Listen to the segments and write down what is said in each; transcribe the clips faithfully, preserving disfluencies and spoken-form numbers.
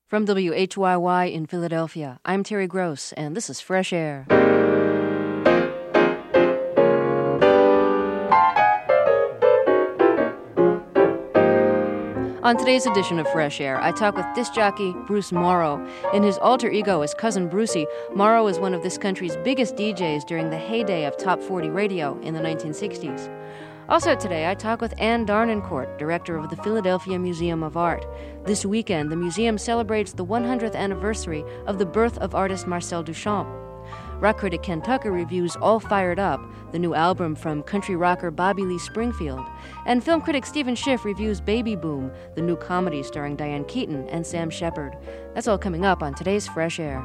From W H Y Y in Philadelphia, I'm Terry Gross, and this is Fresh Air. On today's edition of Fresh Air, I talk with disc jockey Bruce Morrow. In his alter ego as Cousin Brucey, Morrow is one of this country's biggest D Js during the heyday of Top forty radio in the nineteen sixties. Also today, I talk with Anne Darnancourt, director of the Philadelphia Museum of Art. This weekend, the museum celebrates the one hundredth anniversary of the birth of artist Marcel Duchamp. Rock critic Ken Tucker reviews All Fired Up, the new album from country rocker Bobby Lee Springfield. And film critic Stephen Schiff reviews Baby Boom, the new comedy starring Diane Keaton and Sam Shepard. That's all coming up on today's Fresh Air.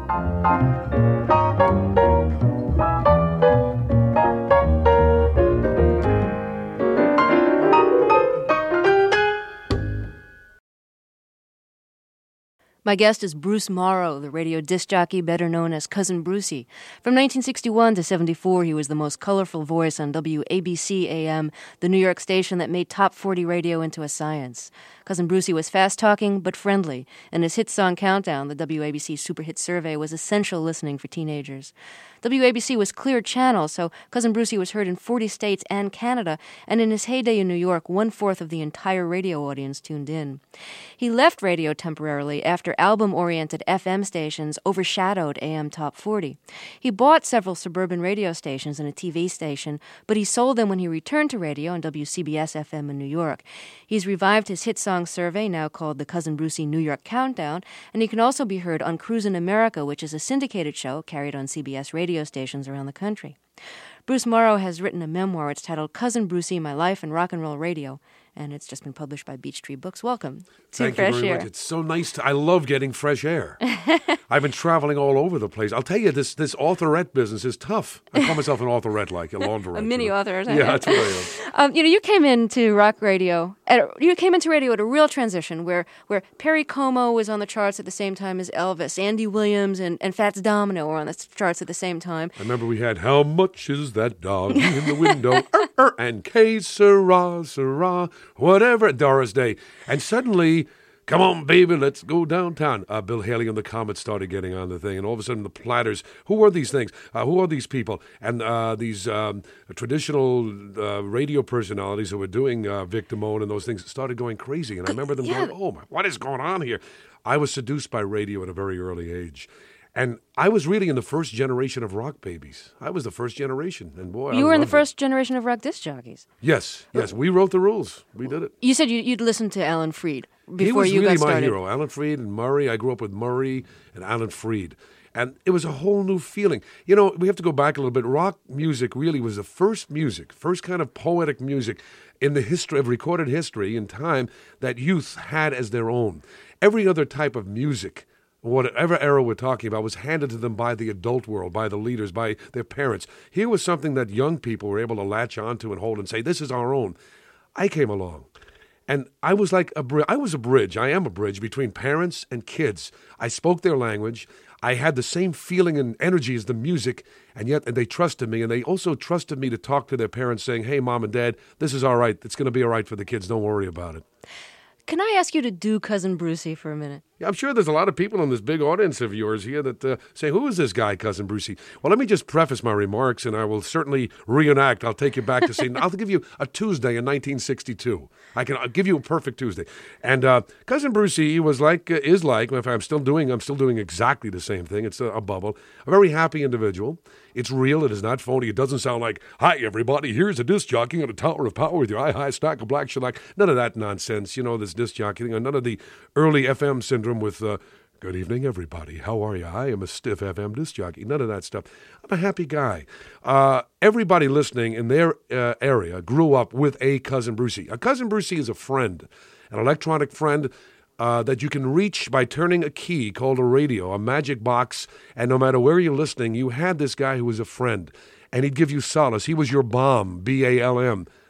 My guest is Bruce Morrow, the radio disc jockey better known as Cousin Brucey. From nineteen sixty-one to seventy-four, he was the most colorful voice on W A B C A M, the New York station that made Top forty radio into a science. Cousin Brucey was fast-talking but friendly, and his hit song Countdown, the W A B C Super Hit Survey, was essential listening for teenagers. W A B C was clear channel, so Cousin Brucey was heard in forty states and Canada, and in his heyday in New York, one-fourth of the entire radio audience tuned in. He left radio temporarily after album-oriented F M stations overshadowed A M Top forty. He bought several suburban radio stations and a T V station, but he sold them when he returned to radio on W C B S F M in New York. He's revived his hit song survey, now called the Cousin Brucey New York Countdown, and he can also be heard on Cruisin' America, which is a syndicated show carried on C B S radio stations around the country. Bruce Morrow has written a memoir. It's titled Cousin Brucey, My Life in Rock and Roll Radio, and it's just been published by Beech Tree Books. Welcome to Thank Fresh you very Air. much. It's so nice. To, I love getting fresh air. I've been traveling all over the place. I'll tell you, this this authorette business is tough. I call myself an authorette, like a laundrette. A mini you know? author. Yeah, that's what I am. Um, you know, you came into rock radio. At, you came into radio at a real transition, where where Perry Como was on the charts at the same time as Elvis, Andy Williams, and, and Fats Domino were on the charts at the same time. I remember we had How Much Is That Dog in the Window? er, er, and K Sarah, Sarah, whatever, Doris Day. And suddenly, come on, baby, let's go downtown. Uh, Bill Haley and the Comets started getting on the thing, and all of a sudden the Platters. Who are these things? Uh, who are these people? And uh, these um, traditional uh, radio personalities who were doing uh, Vic Damone and those things started going crazy. And I remember them yeah. going, oh, my, what is going on here? I was seduced by radio at a very early age. And I was really in the first generation of rock babies. I was the first generation, and boy, You I were in the loved first it. generation of rock disc jockeys. Yes, yes, we wrote the rules. We did it. You said you, you'd listened to Alan Freed before he was you really got started. my hero. Alan Freed and Murray. I grew up with Murray and Alan Freed. And it was a whole new feeling. You know, we have to go back a little bit. Rock music really was the first music, first kind of poetic music in the history of recorded history in time that youth had as their own. Every other type of music, whatever era we're talking about, was handed to them by the adult world, by the leaders, by their parents. Here was something that young people were able to latch onto and hold and say, this is our own. I came along, and I was like a bri- I was a bridge. I am a bridge between parents and kids. I spoke their language. I had the same feeling and energy as the music, and yet and they trusted me, and they also trusted me to talk to their parents saying, hey, Mom and Dad, this is all right. It's going to be all right for the kids. Don't worry about it. Can I ask you to do Cousin Brucey for a minute? Yeah, I'm sure there's a lot of people in this big audience of yours here that uh, say, who is this guy, Cousin Brucey? Well, let me just preface my remarks, and I will certainly reenact. I'll take you back to see, I'll give you a Tuesday in nineteen sixty-two. I can I'll give you a perfect Tuesday. And uh, Cousin Brucey was like, uh, is like, if I'm still doing, I'm still doing exactly the same thing. It's a, a bubble. A very happy individual. It's real. It is not phony. It doesn't sound like, hi, everybody, here's a disc jockey on a tower of power with your high-high stack of black shellac. None of that nonsense, you know, this disc jockeying, and none of the early F M syndrome with, uh, good evening, everybody. How are you? I am a stiff F M disc jockey. None of that stuff. I'm a happy guy. Uh, everybody listening in their uh, area grew up with a Cousin Brucey. A Cousin Brucey is a friend, an electronic friend, Uh, that you can reach by turning a key called a radio, a magic box, and no matter where you're listening, you had this guy who was a friend, and he'd give you solace. He was your balm, B A L M.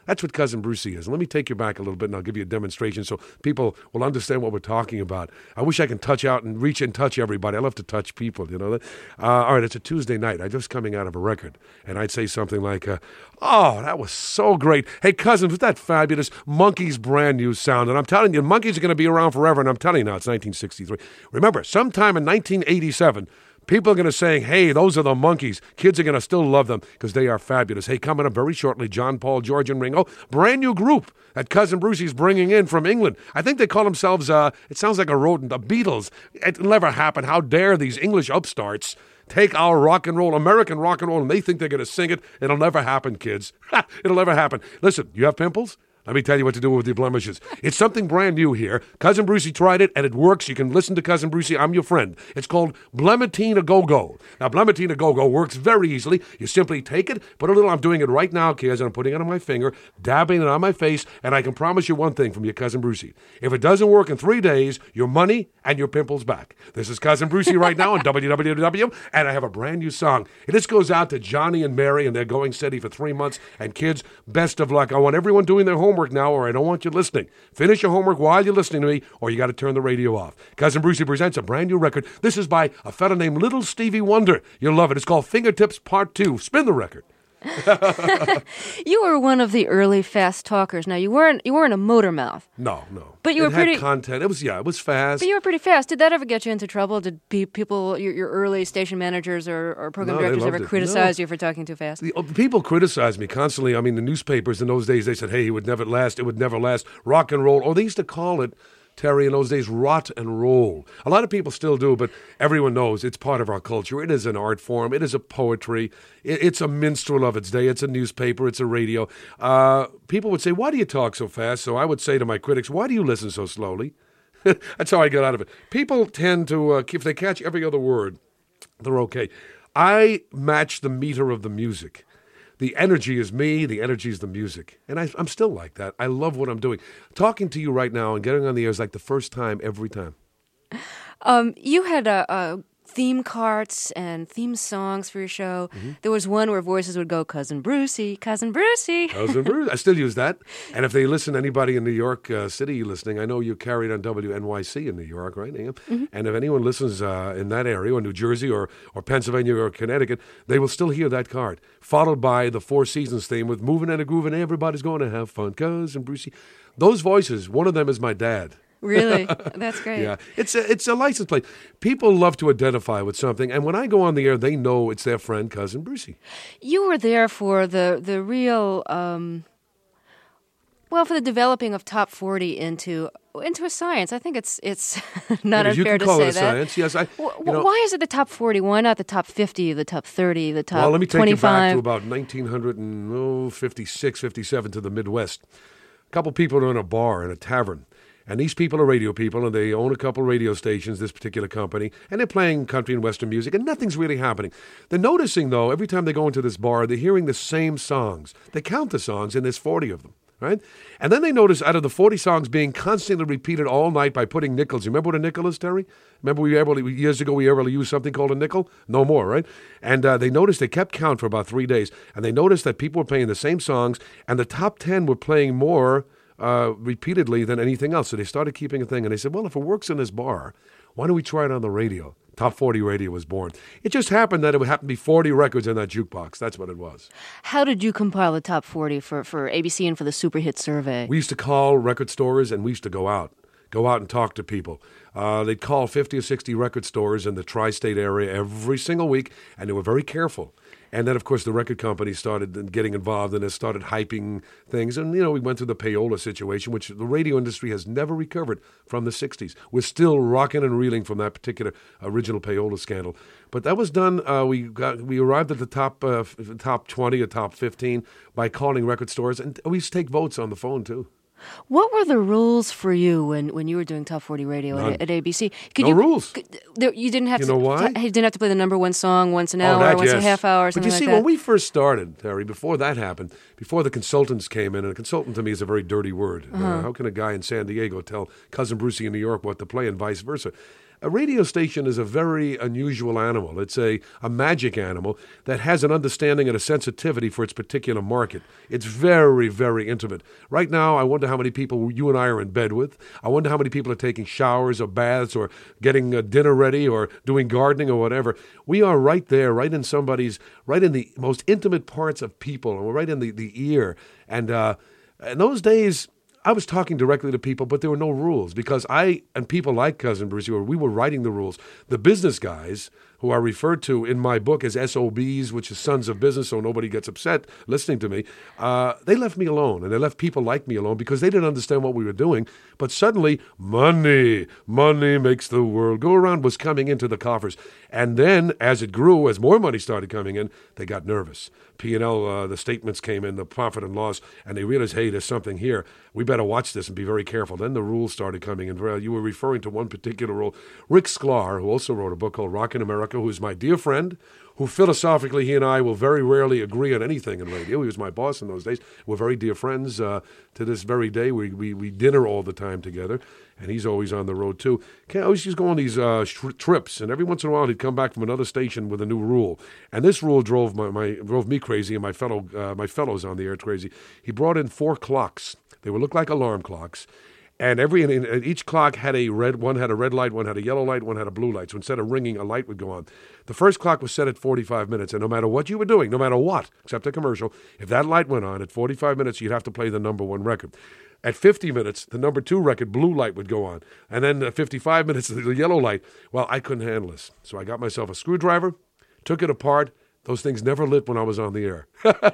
That's what Cousin Brucey is. And let me take you back a little bit, and I'll give you a demonstration so people will understand what we're talking about. I wish I could touch out and reach and touch everybody. I love to touch people, you know. Uh, all right, it's a Tuesday night. I'm just coming out of a record, and I'd say something like, uh, oh, that was so great. Hey, Cousin, was that fabulous? Monkey's brand new sound. And I'm telling you, Monkeys are going to be around forever, and I'm telling you now, it's nineteen sixty-three. Remember, sometime in nineteen eighty-seven, people are going to say, hey, those are the Monkeys. Kids are going to still love them because they are fabulous. Hey, coming up very shortly, John, Paul, George, and Ringo. Brand new group that Cousin Brucey's bringing in from England. I think they call themselves, uh, it sounds like a rodent, the Beatles. It'll never happen. How dare these English upstarts take our rock and roll, American rock and roll, and they think they're going to sing it. It'll never happen, kids. It'll never happen. Listen, you have pimples? Let me tell you what to do with your blemishes. It's something brand new here. Cousin Brucey tried it, and it works. You can listen to Cousin Brucey. I'm your friend. It's called Blematine A Go-Go. Now, Blematine A Go-Go works very easily. You simply take it, put a little, I'm doing it right now, kids, and I'm putting it on my finger, dabbing it on my face, and I can promise you one thing from your Cousin Brucey. If it doesn't work in three days, your money and your pimples back. This is Cousin Brucey right now on W W W, and I have a brand new song. And this goes out to Johnny and Mary, and they're going steady for three months. And kids, best of luck. I want everyone doing their homework now, or I don't want you listening. Finish your homework while you're listening to me, or you got to turn the radio off. Cousin Brucey presents a brand new record. This is by a fella named Little Stevie Wonder. You'll love it. It's called Fingertips Part two. Spin the record. You were one of the early fast talkers. Now you weren't you weren't a motor mouth. No, no. But you it were pretty had content. It was yeah, it was fast. But you were pretty fast. Did that ever get you into trouble? Did pe- people, your, your early station managers or, or program No, they directors ever loved it. criticize No. you for talking too fast? The, uh, people criticized me constantly. I mean, the newspapers in those days, they said, hey, it would never last. It would never last. Rock and roll. Or they used to call it, Terry, in those days, rot and roll. A lot of people still do, but everyone knows it's part of our culture. It is an art form. It is a poetry. It, it's a minstrel of its day. It's a newspaper. It's a radio. Uh, people would say, why do you talk so fast? So I would say to my critics, why do you listen so slowly? That's how I get out of it. People tend to, uh, if they catch every other word, they're okay. I match the meter of the music. The energy is me, the energy is the music. And I, I'm still like that. I love what I'm doing. Talking to you right now and getting on the air is like the first time every time. Um, you had a, a theme cards and theme songs for your show. Mm-hmm. There was one where voices would go, Cousin Brucey, Cousin Brucey. Cousin Brucey. I still use that. And if they listen, anybody in New York uh, City listening, I know you carried on W N Y C in New York, right, Am? Mm-hmm. And if anyone listens uh, in that area, or New Jersey, or, or Pennsylvania, or Connecticut, they will still hear that card, followed by the Four Seasons theme with Moving and a Grooving, everybody's going to have fun, Cousin Brucey. Those voices, one of them is my dad. Really? That's great. Yeah, it's a, it's a license plate. People love to identify with something, and when I go on the air, they know it's their friend, Cousin Brucey. You were there for the, the real, um, well, for the developing of Top forty into into a science. I think it's it's not yeah, unfair you can to call say it a that. Science. Yes, I. W- you know, why is it the top forty? Why not the top fifty, the top thirty, the top well, let me take twenty-five? you back to about nineteen fifty-six, fifty-seven to the Midwest. A couple people are in a bar, in a tavern. And these people are radio people, and they own a couple radio stations, this particular company, and they're playing country and western music, and nothing's really happening. They're noticing, though, every time they go into this bar, they're hearing the same songs. They count the songs, and there's forty of them, right? And then they notice out of the forty songs being constantly repeated all night by putting nickels. You remember what a nickel is, Terry? Remember we ever, years ago we ever used something called a nickel? No more, right? And uh, they noticed, they kept count for about three days, and they noticed that people were playing the same songs, and the top ten were playing more Uh, repeatedly than anything else. So they started keeping a thing, and they said, well, if it works in this bar, why don't we try it on the radio? Top forty Radio was born. It just happened that it would happen to be forty records in that jukebox. That's what it was. How did you compile the top forty for, for A B C and for the Super Hit Survey? We used to call record stores, and we used to go out. Go out and talk to people. Uh, they'd call fifty or sixty record stores in the tri-state area every single week, and they were very careful. And then, of course, the record company started getting involved and it started hyping things. And, you know, we went through the payola situation, which the radio industry has never recovered from the sixties. We're still rocking and reeling from that particular original payola scandal. But that was done. Uh, we got we arrived at the top uh, top twenty or top fifteen by calling record stores. And we used to take votes on the phone, too. What were the rules for you when, when you were doing Top forty Radio at, at A B C? Could no you, rules. Could, there, you didn't have you to. know why? You didn't have to play the number one song once an oh, hour, that, once yes. a half hour, but something you see, like that. when we first started, Terry, before that happened, before the consultants came in, and a consultant to me is a very dirty word. Uh-huh. Uh, how can a guy in San Diego tell Cousin Brucey in New York what to play and vice versa? A radio station is a very unusual animal. It's a, a magic animal that has an understanding and a sensitivity for its particular market. It's very, very intimate. Right now, I wonder how many people you and I are in bed with. I wonder how many people are taking showers or baths or getting uh, dinner ready or doing gardening or whatever. We are right there, right in somebody's, right in the most intimate parts of people, and we're right in the, the ear. And uh, in those days, I was talking directly to people, but there were no rules because I and people like Cousin Brucey, we were writing the rules. The business guys, who are referred to in my book as S O Bs, which is sons of business, so nobody gets upset listening to me, uh, they left me alone, and they left people like me alone because they didn't understand what we were doing. But suddenly, money, money makes the world go around was coming into the coffers. And then, as it grew, as more money started coming in, they got nervous. P and L, uh, the statements came in, the profit and loss, and they realized, hey, there's something here. We better watch this and be very careful. Then the rules started coming in. You were referring to one particular rule. Rick Sklar, who also wrote a book called Rockin' America, who is my dear friend, who philosophically he and I will very rarely agree on anything in radio. He was my boss in those days. We're very dear friends uh, to this very day. We, we we dinner all the time together, and he's always on the road too. I always used to go on these uh, sh- trips, and every once in a while he'd come back from another station with a new rule. And this rule drove my, my drove me crazy and my fellow uh, my fellows on the air crazy. He brought in four clocks. They would look like alarm clocks. And every and, and each clock had a red, one had a red light, one had a yellow light, one had a blue light. So instead of ringing, a light would go on. The first clock was set at forty-five minutes, and no matter what you were doing, no matter what, except a commercial, if that light went on at forty-five minutes, you'd have to play the number one record. At fifty minutes, the number two record, blue light, would go on. And then at fifty-five minutes, the yellow light. Well, I couldn't handle this. So I got myself a screwdriver, took it apart. Those things never lit when I was on the air.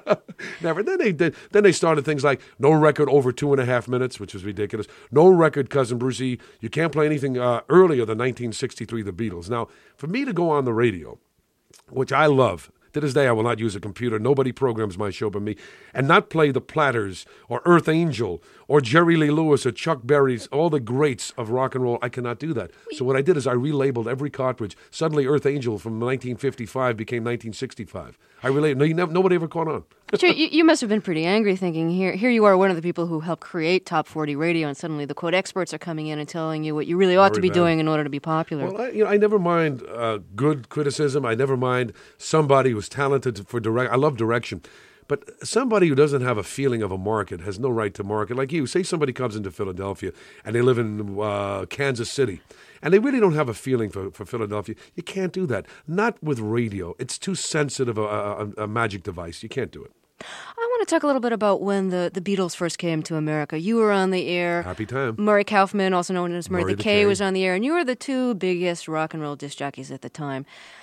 Never. Then they did. Then they started things like no record over two and a half minutes, which was ridiculous. No record, Cousin Brucey. You can't play anything uh, earlier than nineteen sixty-three, the Beatles. Now, for me to go on the radio, which I love, to this day I will not use a computer. Nobody programs my show but me. And not play the Platters or Earth Angel or Jerry Lee Lewis or Chuck Berry's, all the greats of rock and roll. I cannot do that. So what I did is I relabeled every cartridge. Suddenly Earth Angel from nineteen fifty-five became nineteen sixty-five. I relate. No, you never, nobody ever caught on. Sure, you, you must have been pretty angry thinking, here here you are, one of the people who helped create Top forty Radio, and suddenly the quote experts are coming in and telling you what you really ought Very to be bad. doing in order to be popular. Well, I, you know, I never mind uh, good criticism. I never mind somebody who's talented for direct. I love direction. But somebody who doesn't have a feeling of a market has no right to market. Like you, say somebody comes into Philadelphia and they live in uh, Kansas City, and they really don't have a feeling for, for Philadelphia. You can't do that. Not with radio. It's too sensitive a, a, a magic device. You can't do it. I want to talk a little bit about when the, the Beatles first came to America. You were on the air. Happy time. Murray Kaufman, also known as Murray, Murray the, the K, K, was on the air, and you were the two biggest rock and roll disc jockeys at the time.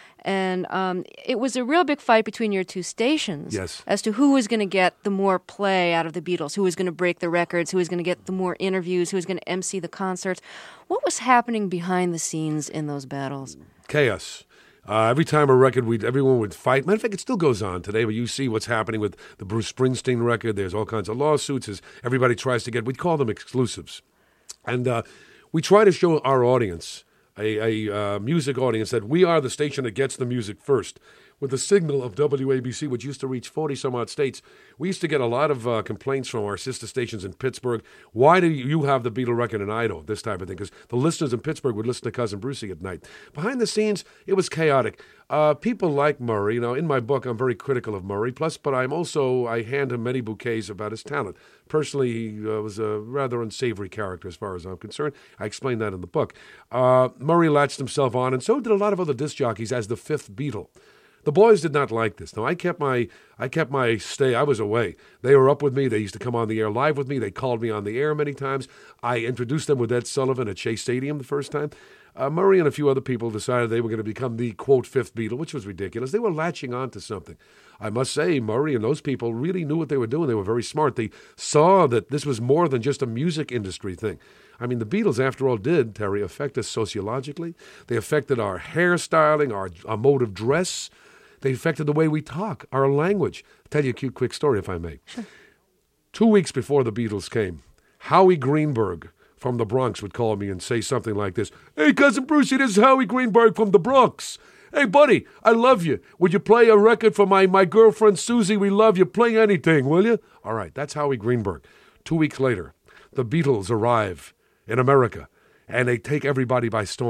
And um, it was a real big fight between your two stations Yes. as to who was going to get the more play out of the Beatles, who was going to break the records, who was going to get the more interviews, who was going to emcee the concerts. What was happening behind the scenes in those battles? Chaos. Uh, every time a record, we'd, everyone would fight. Matter of fact, it still goes on today, but you see what's happening with the Bruce Springsteen record. There's all kinds of lawsuits as everybody tries to get, we call them exclusives. And uh, we try to show our audience, a, a uh, music audience, that we are the station that gets the music first. With the signal of W A B C, which used to reach forty-some-odd states, we used to get a lot of uh, complaints from our sister stations in Pittsburgh. Why do you have the Beatle record and I don't? This type of thing. Because the listeners in Pittsburgh would listen to Cousin Brucey at night. Behind the scenes, it was chaotic. Uh, people like Murray. You know, in my book, I'm very critical of Murray. Plus, but I'm also, I hand him many bouquets about his talent. Personally, he uh, was a rather unsavory character as far as I'm concerned. I explain that in the book. Uh, Murray latched himself on, and so did a lot of other disc jockeys as the fifth Beatle. The boys did not like this. Now, I kept my I kept my stay. I was away. They were up with me. They used to come on the air live with me. They called me on the air many times. I introduced them with Ed Sullivan at Shea Stadium the first time. Uh, Murray and a few other people decided they were going to become the, quote, fifth Beatle, which was ridiculous. They were latching on to something. I must say, Murray and those people really knew what they were doing. They were very smart. They saw that this was more than just a music industry thing. I mean, the Beatles, after all, did, Terry, affect us sociologically. They affected our hairstyling, our, our mode of dress. They affected the way we talk, our language. I'll tell you a cute, quick story, if I may. Sure. Two weeks before the Beatles came, Howie Greenberg from the Bronx would call me and say something like this. Hey, Cousin Brucey, this is Howie Greenberg from the Bronx. Hey, buddy, I love you. Would you play a record for my, my girlfriend Susie? We love you. Play anything, will you? All right, that's Howie Greenberg. Two weeks later, the Beatles arrive in America, and they take everybody by storm.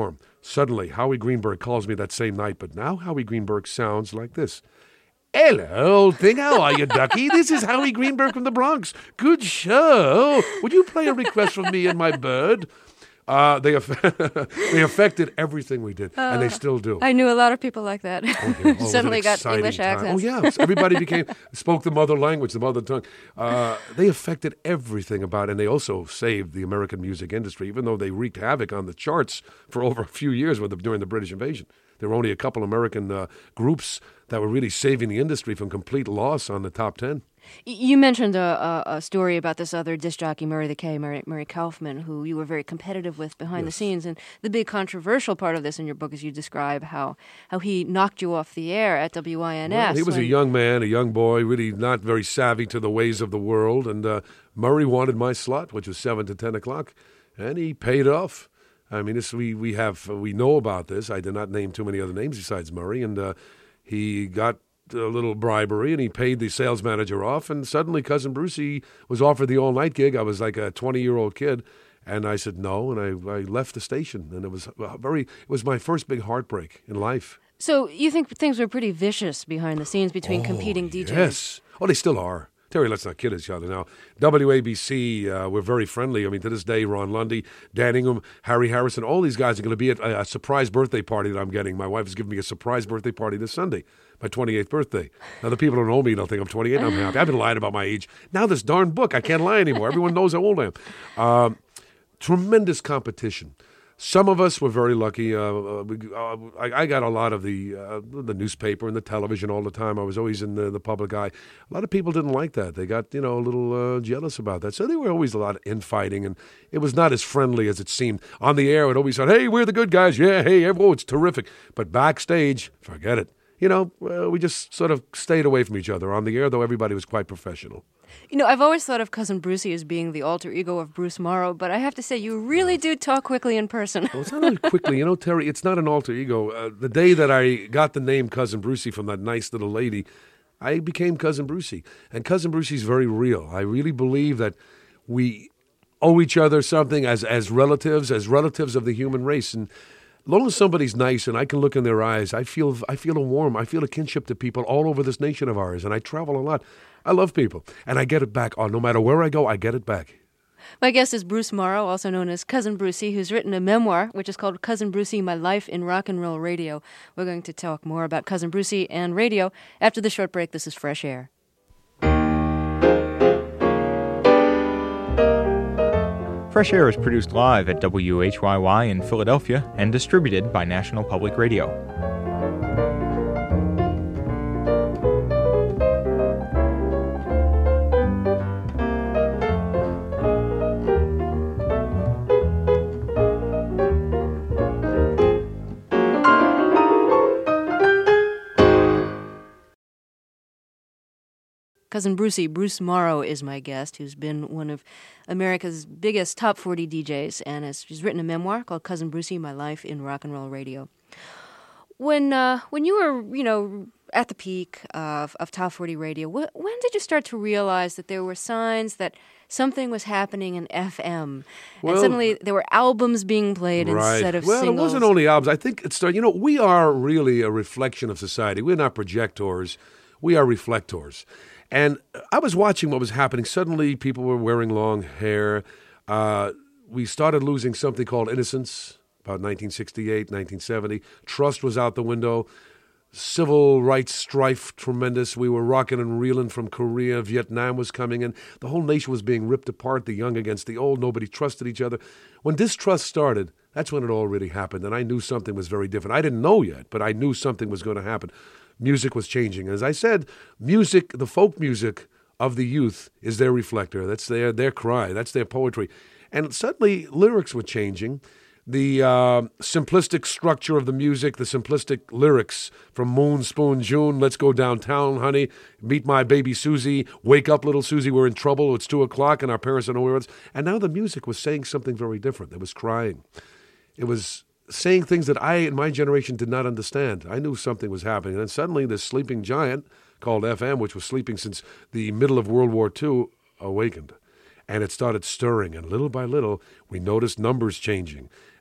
Suddenly, Howie Greenberg calls me that same night, but now Howie Greenberg sounds like this. Hello, old thing. How are you, Ducky? This is Howie Greenberg from the Bronx. Good show. Would you play a request from me and my bird? Uh, they aff- they affected everything we did, uh, and they still do. I knew a lot of people like that. Oh, yeah. Oh, Suddenly got English time. accents. Oh, yeah. Everybody became spoke the mother language, the mother tongue. Uh, they affected everything about it, and they also saved the American music industry, even though they wreaked havoc on the charts for over a few years with the, during the British invasion. There were only a couple American uh, groups that were really saving the industry from complete loss on the top ten. You mentioned a, a, a story about this other disc jockey, Murray the K, Murray, Murray Kaufman, who you were very competitive with behind yes. the scenes. And the big controversial part of this in your book is you describe how, how he knocked you off the air at W I N S. Well, he was when... a young man, a young boy, really not very savvy to the ways of the world. And uh, Murray wanted my slot, which was seven to ten o'clock, and he paid off. I mean, this we, we have we know about this. I did not name too many other names besides Murray, and uh, he got a little bribery, and he paid the sales manager off, and suddenly Cousin Brucey was offered the all-night gig. I was like a twenty-year-old kid, and I said no, and I, I left the station, and it was very it was my first big heartbreak in life. So you think things were pretty vicious behind the scenes between oh, competing D Js? Yes. Oh, they still are. Terry, let's not kid each other now. W A B C, uh, we're very friendly. I mean, to this day, Ron Lundy, Dan Ingham, Harry Harrison, all these guys are going to be at a, a surprise birthday party that I'm getting. My wife is giving me a surprise birthday party this Sunday, my twenty-eighth birthday. Now, the people who know me don't think I'm twenty-eight, and I'm happy. I've been lying about my age. Now this darn book, I can't lie anymore. Everyone knows how old I am. Um, tremendous competition. Some of us were very lucky. Uh, uh, we, uh, I, I got a lot of the uh, the newspaper and the television all the time. I was always in the, the public eye. A lot of people didn't like that. They got, you know, a little uh, jealous about that. So there were always a lot of infighting, and it was not as friendly as it seemed. On the air, it always said, hey, we're the good guys. Yeah, hey, oh, it's terrific. But backstage, forget it. You know, uh, we just sort of stayed away from each other. On the air, though, everybody was quite professional. You know, I've always thought of Cousin Brucey as being the alter ego of Bruce Morrow, but I have to say, you really do talk quickly in person. Well, it's not only quickly. You know, Terry, it's not an alter ego. Uh, the day that I got the name Cousin Brucey from that nice little lady, I became Cousin Brucey. And Cousin Brucey's very real. I really believe that we owe each other something as, as relatives, as relatives of the human race. And as long as somebody's nice and I can look in their eyes, I feel I feel a warm, I feel a kinship to people all over this nation of ours. And I travel a lot. I love people. And I get it back. Oh, no matter where I go, I get it back. My guest is Bruce Morrow, also known as Cousin Brucey, who's written a memoir, which is called Cousin Brucey, My Life in Rock and Roll Radio. We're going to talk more about Cousin Brucey and radio after the short break. This is Fresh Air. Fresh Air is produced live at W H Y Y in Philadelphia and distributed by National Public Radio. Cousin Brucey, Bruce Morrow, is my guest, who's been one of America's biggest top forty D Js, and has he's written a memoir called Cousin Brucey, My Life in Rock and Roll Radio. When uh, when you were, you know, at the peak of, of top forty radio, wh- when did you start to realize that there were signs that something was happening in F M, well, and suddenly there were albums being played right. instead of well, singles? Well, it wasn't only albums. I think it's, you know, we are really a reflection of society. We're not projectors. We are reflectors. And I was watching what was happening. Suddenly, people were wearing long hair. Uh, we started losing something called innocence, about nineteen sixty-eight, nineteen seventy. Trust was out the window. Civil rights strife, tremendous. We were rocking and reeling from Korea. Vietnam was coming in. The whole nation was being ripped apart, the young against the old. Nobody trusted each other. When distrust started, that's when it all really happened, and I knew something was very different. I didn't know yet, but I knew something was going to happen. Music was changing. As I said, music, the folk music of the youth is their reflector. That's their, their cry. That's their poetry. And suddenly, lyrics were changing. The uh, simplistic structure of the music, the simplistic lyrics from Moon, Spoon, June, let's go downtown, honey, meet my baby Susie, wake up, little Susie, we're in trouble, it's two o'clock, and our parents don't know where it's... And now the music was saying something very different. It was crying. It was saying things that I, in my generation, did not understand. I knew something was happening. And then suddenly this sleeping giant called F M, which was sleeping since the middle of World War Two, awakened. And it started stirring. And little by little, we noticed numbers changing.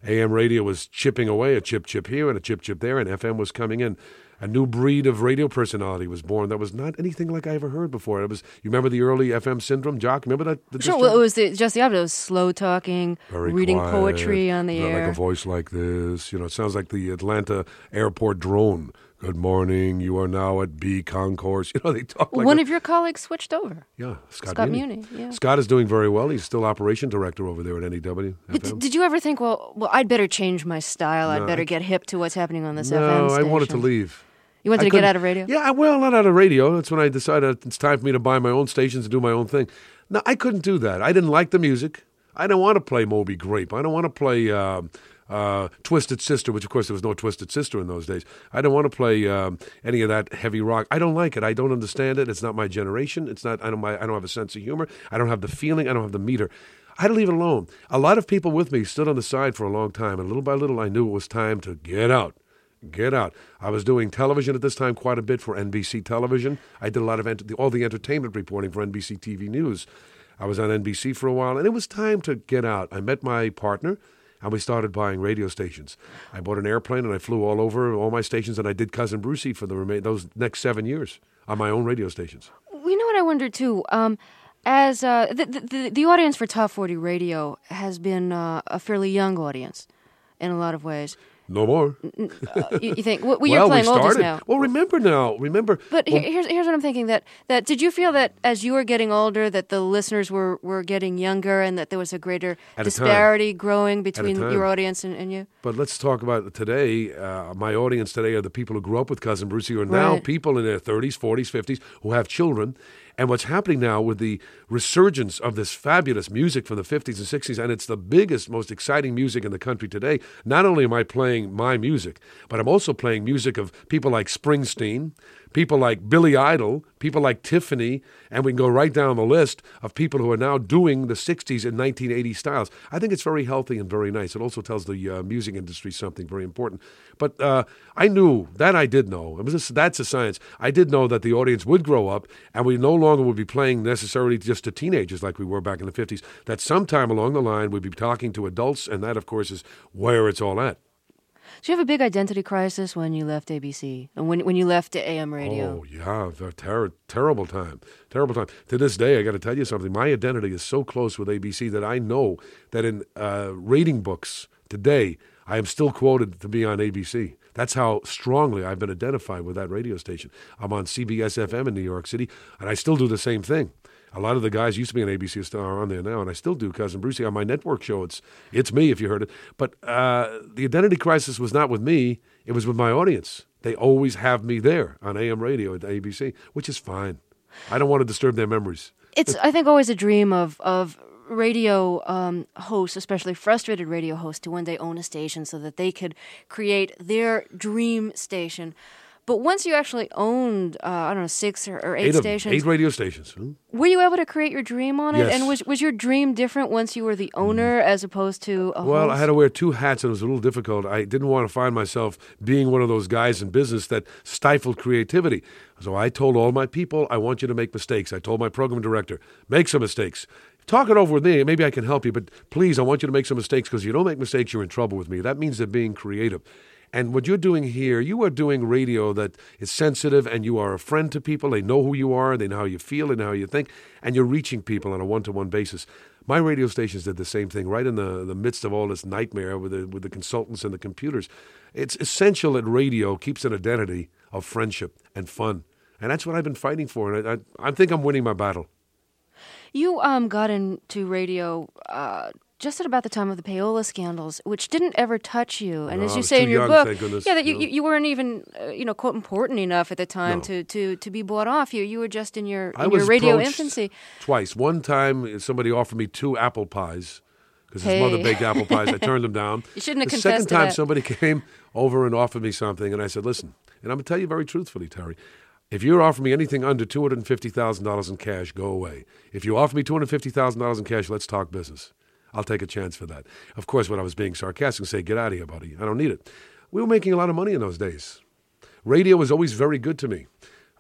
A M radio was chipping away, a chip chip here and a chip chip there, and F M was coming in. A new breed of radio personality was born that was not anything like I ever heard before. It was, you remember the early F M syndrome, Jock? Remember that? The sure, well, it was the, just the opposite. It was slow talking, Very reading quiet, poetry on the you know, air. like a voice like this. You know, it sounds like the Atlanta airport drone. Good morning. You are now at B Concourse. You know, they talk like One a, of your colleagues switched over. Yeah, Scott, Scott Muni. Muni. Yeah. Scott is doing very well. He's still operation director over there at N E W. But d- did you ever think, well, well, I'd better change my style. No, I'd better I, get hip to what's happening on this no, F M station? I wanted to leave. You wanted I to get out of radio? Yeah, well, not out of radio. That's when I decided it's time for me to buy my own stations and do my own thing. No, I couldn't do that. I didn't like the music. I didn't want to play Moby Grape. I don't want to play uh, uh, Twisted Sister, which, of course, there was no Twisted Sister in those days. I don't want to play um, any of that heavy rock. I don't like it. I don't understand it. It's not my generation. It's not. I don't. I don't have a sense of humor. I don't have the feeling. I don't have the meter. I had to leave it alone. A lot of people with me stood on the side for a long time, and little by little, I knew it was time to get out. Get out. I was doing television at this time quite a bit for N B C television. I did a lot of ent- all the entertainment reporting for N B C T V News. I was on N B C for a while, and it was time to get out. I met my partner, and we started buying radio stations. I bought an airplane, and I flew all over all my stations, and I did Cousin Brucey for the remain those next seven years on my own radio stations. You know what I wonder, too? Um, as uh, the, the, the audience for Top forty Radio has been uh, a fairly young audience in a lot of ways. No more. uh, you, you think? Well, well you're playing we started. oldies now. Well, remember now. Remember. But well, here's here's what I'm thinking. That that did you feel that as you were getting older, that the listeners were, were getting younger, and that there was a greater At disparity a time. growing between At a your time. audience and, and you? But let's talk about today. Uh, my audience today are the people who grew up with Cousin Brucey, who are now Right. people in their thirties, forties, fifties who have children. And what's happening now with the resurgence of this fabulous music from the fifties and sixties, and it's the biggest, most exciting music in the country today. Not only am I playing my music, but I'm also playing music of people like Springsteen, people like Billy Idol, people like Tiffany, and we can go right down the list of people who are now doing the sixties and nineteen eighties styles. I think it's very healthy and very nice. It also tells the uh, music industry something very important. But uh, I knew, that I did know, it was just, that's a science. I did know that the audience would grow up, and we no longer would be playing necessarily just to teenagers like we were back in the fifties. That sometime along the line we'd be talking to adults, and that, of course, is where it's all at. Did you have a big identity crisis when you left A B C and when when you left A M radio? Oh, yeah, a ter- terrible time, terrible time. To this day, I got to tell you something. My identity is so close with A B C that I know that in uh, rating books today, I am still quoted to be on A B C. That's how strongly I've been identified with that radio station. I'm on C B S F M in New York City, and I still do the same thing. A lot of the guys used to be on A B C still are on there now, and I still do Cousin Brucey on my network show. It's it's me, if you heard it. But uh, the identity crisis was not with me. It was with my audience. They always have me there on A M radio at A B C, which is fine. I don't want to disturb their memories. It's, I think, always a dream of, of radio um, hosts, especially frustrated radio hosts, to one day own a station so that they could create their dream station. But once you actually owned, uh, I don't know, six or, or eight, Eight, of, stations, eight radio stations. Hmm? were you able to create your dream on it? Yes. And was was your dream different once you were the owner as opposed to a Well, host? I had to wear two hats, and it was a little difficult. I didn't want to find myself being one of those guys in business that stifled creativity. So I told all my people, I want you to make mistakes. I told my program director, make some mistakes. Talk it over with me. Maybe I can help you, but please, I want you to make some mistakes, because if you don't make mistakes, you're in trouble with me. That means they're being creative. And what you're doing here, you are doing radio that is sensitive, and you are a friend to people. They know who you are. They know how you feel. They know how you think. And you're reaching people on a one-to-one basis. My radio stations did the same thing right in the, the midst of all this nightmare with the, with the consultants and the computers. It's essential that radio keeps an identity of friendship and fun. And that's what I've been fighting for. And I, I, I think I'm winning my battle. You um, got into radio uh, just at about the time of the Paola scandals, which didn't ever touch you. And No, as I you was say too in your young, book, thank goodness, yeah, that you, no. you, you weren't even, uh, you know, quote, important enough at the time No. to, to, to be bought off. You you were just in your, I in was your radio approached infancy. twice. One time, somebody offered me two apple pies because his Hey. mother baked apple pies. I turned them down. You shouldn't have the confessed second to time, that. somebody came over and offered me something, and I said, listen, and I'm going to tell you very truthfully, Terry, if you're offering me anything under two hundred fifty thousand dollars in cash, go away. If you offer me two hundred fifty thousand dollars in cash, let's talk business. I'll take a chance for that. Of course, when I was being sarcastic and say, get out of here, buddy. I don't need it. We were making a lot of money in those days. Radio was always very good to me.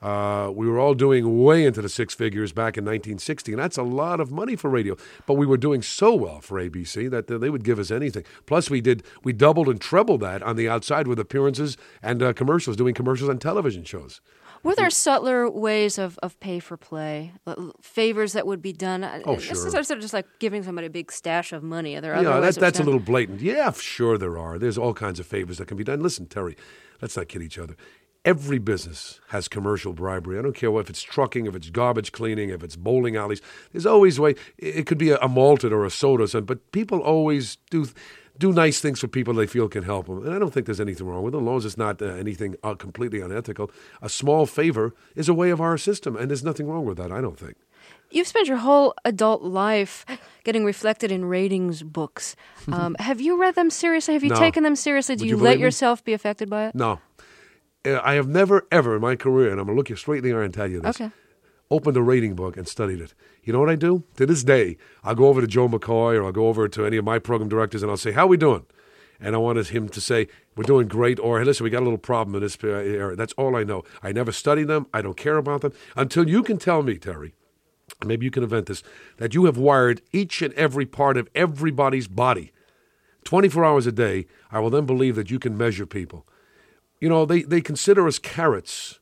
Uh, we were all doing way into the six figures back in nineteen sixty, and that's a lot of money for radio. But we were doing so well for A B C that uh, they would give us anything. Plus, we did we doubled and trebled that on the outside with appearances and uh, commercials, doing commercials on television shows. Were there subtler ways of, of pay for play, favors that would be done? Oh, This sure. is sort of just like giving somebody a big stash of money. Are there other Yeah, ways that, of that's a done? little blatant. Yeah, sure there are. There's all kinds of favors that can be done. Listen, Terry, let's not kid each other. Every business has commercial bribery. I don't care what, if it's trucking, if it's garbage cleaning, if it's bowling alleys. There's always a way. It could be a, a malted or a soda, or something, but people always do do nice things for people they feel can help them. And I don't think there's anything wrong with it, as long as it's not uh, anything uh, completely unethical. A small favor is a way of our system, and there's nothing wrong with that, I don't think. You've spent your whole adult life getting reflected in ratings books. Um, have you read them seriously? Have you No. taken them seriously? Do Would you, you let believe me? yourself be affected by it? No. Uh, I have never, ever in my career, and I'm going to look you straight in the eye and tell you this, Okay. opened a rating book and studied it. You know what I do? To this day, I'll go over to Joe McCoy or I'll go over to any of my program directors and I'll say, how we doing? And I wanted him to say, we're doing great, or hey, listen, we got a little problem in this area. That's all I know. I never study them. I don't care about them. Until you can tell me, Terry, maybe you can invent this, that you have wired each and every part of everybody's body twenty-four hours a day, I will then believe that you can measure people. You know, they, they consider us carrots.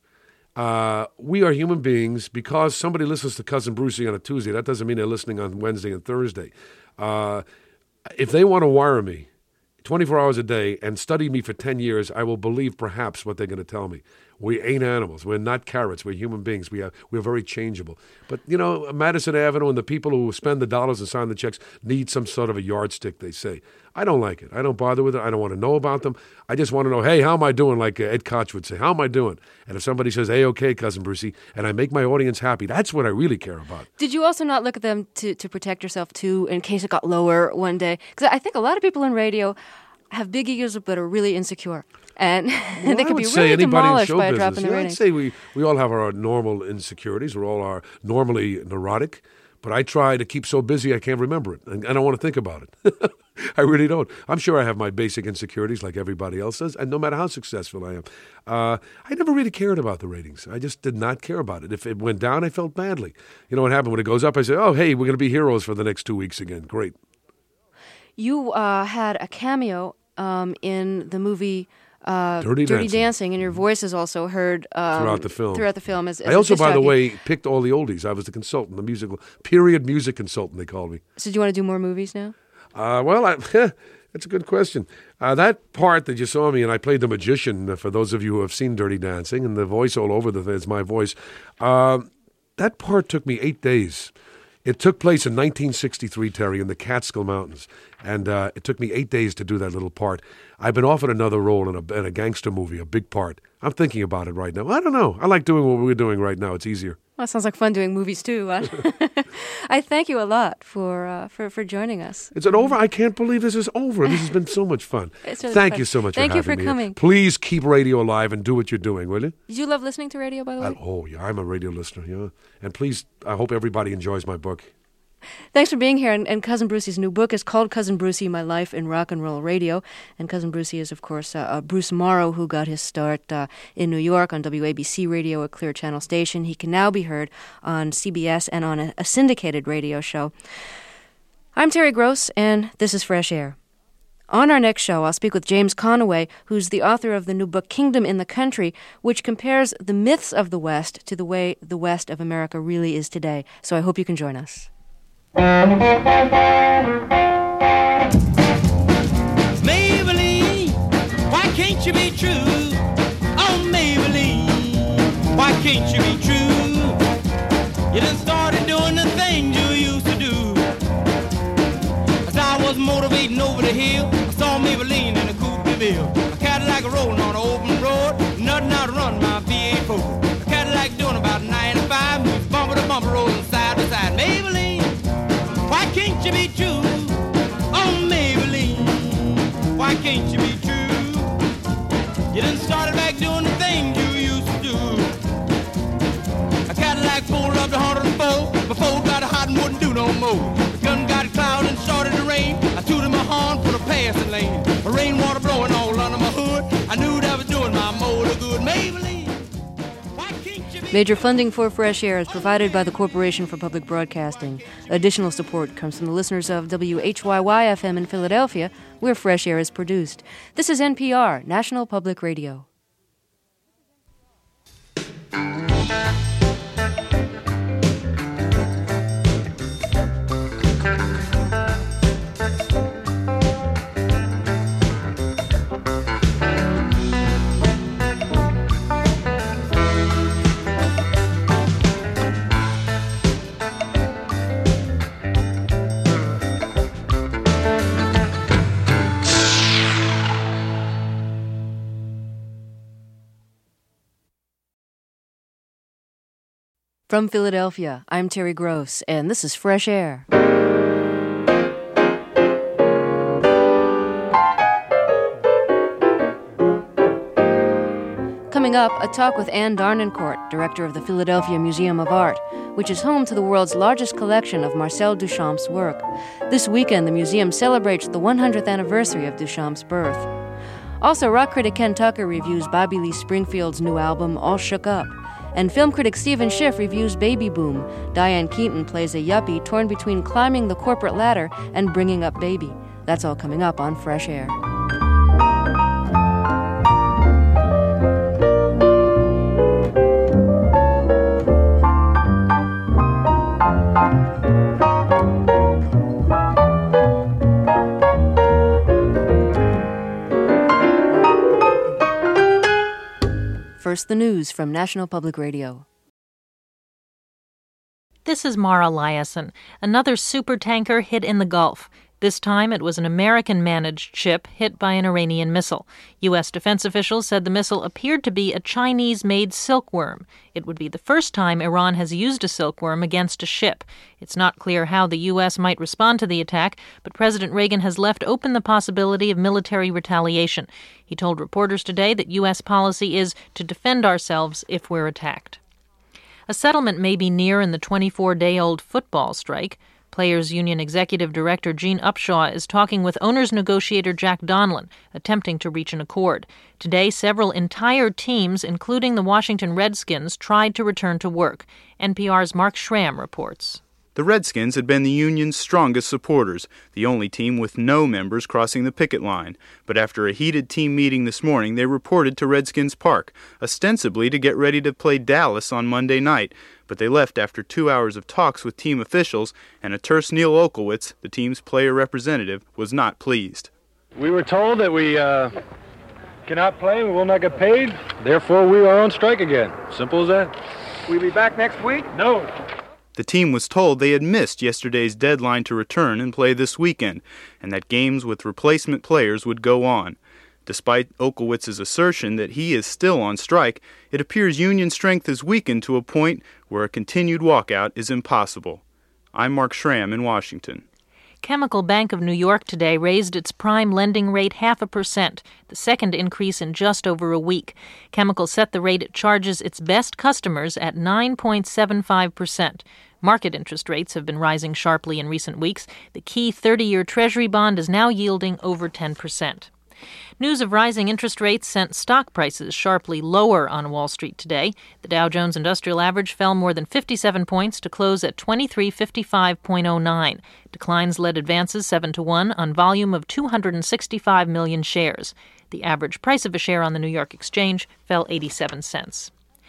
Uh, we are human beings. Because somebody listens to Cousin Brucey on a Tuesday, that doesn't mean they're listening on Wednesday and Thursday. Uh, if they want to wire me twenty-four hours a day and study me for ten years, I will believe perhaps what they're going to tell me. We ain't animals. We're not carrots. We're human beings. We are, we're very changeable. But, you know, Madison Avenue and the people who spend the dollars and sign the checks need some sort of a yardstick, they say. I don't like it. I don't bother with it. I don't want to know about them. I just want to know, hey, how am I doing, like uh, Ed Koch would say. How am I doing? And if somebody says, hey, okay, Cousin Brucey, and I make my audience happy, that's what I really care about. Did you also not look at them to, to protect yourself, too, in case it got lower one day? Because I think a lot of people in radio have big egos but are really insecure. And Well, they I could would be say really anybody in demolished show by a business. drop in the Yeah, I'd ratings. say we, we all have our normal insecurities. We're all are normally neurotic. But I try to keep so busy I can't remember it. And I don't want to think about it. I really don't. I'm sure I have my basic insecurities like everybody else does, and no matter how successful I am. Uh, I never really cared about the ratings. I just did not care about it. If it went down, I felt badly. You know what happened? When it goes up, I say, oh, hey, we're going to be heroes for the next two weeks again. Great. You uh, had a cameo um, in the movie uh, Dirty Dancing. Dancing, and your voice is also heard um, Throughout the film. Throughout the film, as, as I a also, disc by the jockey. way, picked all the oldies. I was the consultant, the musical, period music consultant, they called me. So, do you want to do more movies now? Uh, well, I, that's a good question. Uh, that part that you saw me, and I played the magician, uh, for those of you who have seen Dirty Dancing, and the voice all over the is my voice. Uh, that part took me eight days. It took place in nineteen sixty-three, Terry, in the Catskill Mountains, and uh, it took me eight days to do that little part. I've been offered another role in a, in a gangster movie, a big part. I'm thinking about it right now. I don't know. I like doing what we're doing right now. It's easier. Well, it sounds like fun doing movies too. I thank you a lot for uh, for for joining us. Is it over? I can't believe this is over. This has been so much fun. It's really Thank fun. you so much Thank for you having for me coming. here. Please keep radio alive and do what you're doing, will you? Did you love listening to radio, by the way? I, oh, yeah, I'm a radio listener, yeah. And please, I hope everybody enjoys my book. Thanks for being here. And, and Cousin Brucey's new book is called Cousin Brucey, My Life in Rock and Roll Radio. And Cousin Brucey is, of course, uh, uh, Bruce Morrow, who got his start uh, in New York on W A B C Radio, a Clear Channel station. He can now be heard on C B S and on a, a syndicated radio show. I'm Terry Gross, and this is Fresh Air. On our next show, I'll speak with James Conaway, who's the author of the new book Kingdom in the Country, which compares the myths of the West to the way the West of America really is today. So I hope you can join us. Maybelline, why can't you be true? Oh, Maybelline, why can't you be true? You done started doing the things you used to do. As I was motivating over the hill, I saw Maybelline in a coupe de ville. A Cadillac rolling on an open road, nothing out to run my V eight Ford. A Cadillac doing about ninety-five, moves bumper to bumper, rolling side to side. Maybelline, why can't you be true? Oh, Maybelline, why can't you be true? You done started back doing the things you used to do. A Cadillac pulled up to one oh four, before it got hot and wouldn't do no more. The gun got cloud and started to rain. I tooted my horn for the passing lane. The rainwater blowing all under my hood. I knew that I was doing my motor good. Maybelline, why can't you be Major funding for Fresh Air is provided by the Corporation for Public Broadcasting. Additional support comes from the listeners of W H Y Y F M in Philadelphia, where Fresh Air is produced. This is N P R, National Public Radio. From Philadelphia, I'm Terry Gross, and this is Fresh Air. Coming up, a talk with Anne Darnancourt, director of the Philadelphia Museum of Art, which is home to the world's largest collection of Marcel Duchamp's work. This weekend, the museum celebrates the one hundredth anniversary of Duchamp's birth. Also, rock critic Ken Tucker reviews Bobby Lee Springfield's new album, All Shook Up. And film critic Stephen Schiff reviews Baby Boom. Diane Keaton plays a yuppie torn between climbing the corporate ladder and bringing up baby. That's all coming up on Fresh Air. First, the news from National Public Radio. This is Mara Liasson. Another supertanker hit in the Gulf. This time it was an American-managed ship hit by an Iranian missile. U S defense officials said the missile appeared to be a Chinese-made silkworm. It would be the first time Iran has used a silkworm against a ship. It's not clear how the U S might respond to the attack, but President Reagan has left open the possibility of military retaliation. He told reporters today that U S policy is to defend ourselves if we're attacked. A settlement may be near in the twenty-four-day-old football strike. Players Union Executive Director Gene Upshaw is talking with owners negotiator Jack Donlin, attempting to reach an accord. Today, several entire teams, including the Washington Redskins, tried to return to work. N P R's Mark Schramm reports. The Redskins had been the union's strongest supporters, the only team with no members crossing the picket line. But after a heated team meeting this morning, they reported to Redskins Park, ostensibly to get ready to play Dallas on Monday night. But they left after two hours of talks with team officials, and a terse Neil Olkowitz, the team's player representative, was not pleased. We were told that we uh, cannot play, we will not get paid, therefore we are on strike again. Simple as that. We'll be back next week? No. The team was told they had missed yesterday's deadline to return and play this weekend, and that games with replacement players would go on. Despite Olkowitz's assertion that he is still on strike, it appears union strength is weakened to a point where a continued walkout is impossible. I'm Mark Schramm in Washington. Chemical Bank of New York today raised its prime lending rate half a percent, the second increase in just over a week. Chemical set the rate it charges its best customers at nine point seven five percent. Market interest rates have been rising sharply in recent weeks. The key thirty-year Treasury bond is now yielding over ten percent. News of rising interest rates sent stock prices sharply lower on Wall Street today. The Dow Jones Industrial Average fell more than fifty-seven points to close at twenty-three fifty-five point oh nine. Declines led advances seven to one on volume of two hundred sixty-five million shares. The average price of a share on the New York Exchange fell eighty-seven cents.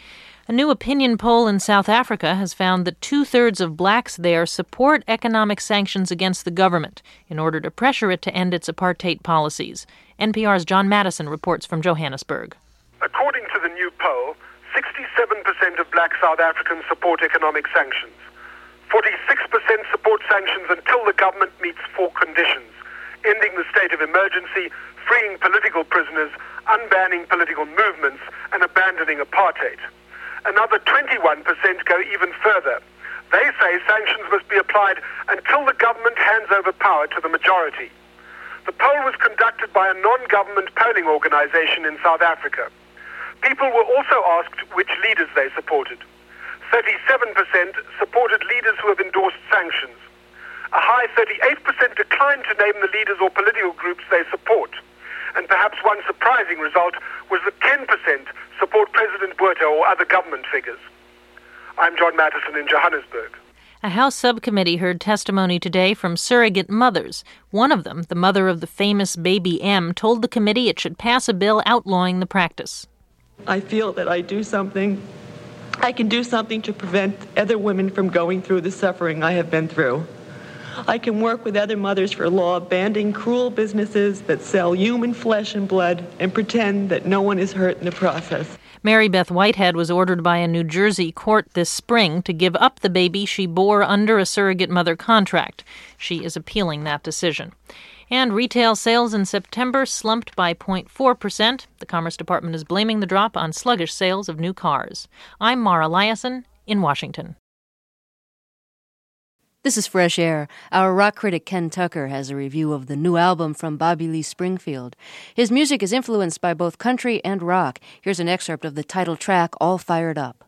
A new opinion poll in South Africa has found that two-thirds of blacks there support economic sanctions against the government in order to pressure it to end its apartheid policies. N P R's John Madison reports from Johannesburg. According to the new poll, sixty-seven percent of black South Africans support economic sanctions. forty-six percent support sanctions until the government meets four conditions: ending the state of emergency, freeing political prisoners, unbanning political movements, and abandoning apartheid. Another twenty-one percent go even further. They say sanctions must be applied until the government hands over power to the majority. The poll was conducted by a non-government polling organization in South Africa. People were also asked which leaders they supported. thirty-seven percent supported leaders who have endorsed sanctions. A high thirty-eight percent declined to name the leaders or political groups they support. And perhaps one surprising result was that ten percent support President Botha or other government figures. I'm John Mattison in Johannesburg. A House subcommittee heard testimony today from surrogate mothers. One of them, the mother of the famous Baby M, told the committee it should pass a bill outlawing the practice. I feel that I do something, I can do something to prevent other women from going through the suffering I have been through. I can work with other mothers for law banning cruel businesses that sell human flesh and blood and pretend that no one is hurt in the process. Mary Beth Whitehead was ordered by a New Jersey court this spring to give up the baby she bore under a surrogate mother contract. She is appealing that decision. And retail sales in September slumped by zero point four percent. The Commerce Department is blaming the drop on sluggish sales of new cars. I'm Mara Liasson in Washington. This is Fresh Air. Our rock critic Ken Tucker has a review of the new album from Bobby Lee Springfield. His music is influenced by both country and rock. Here's an excerpt of the title track, All Fired Up.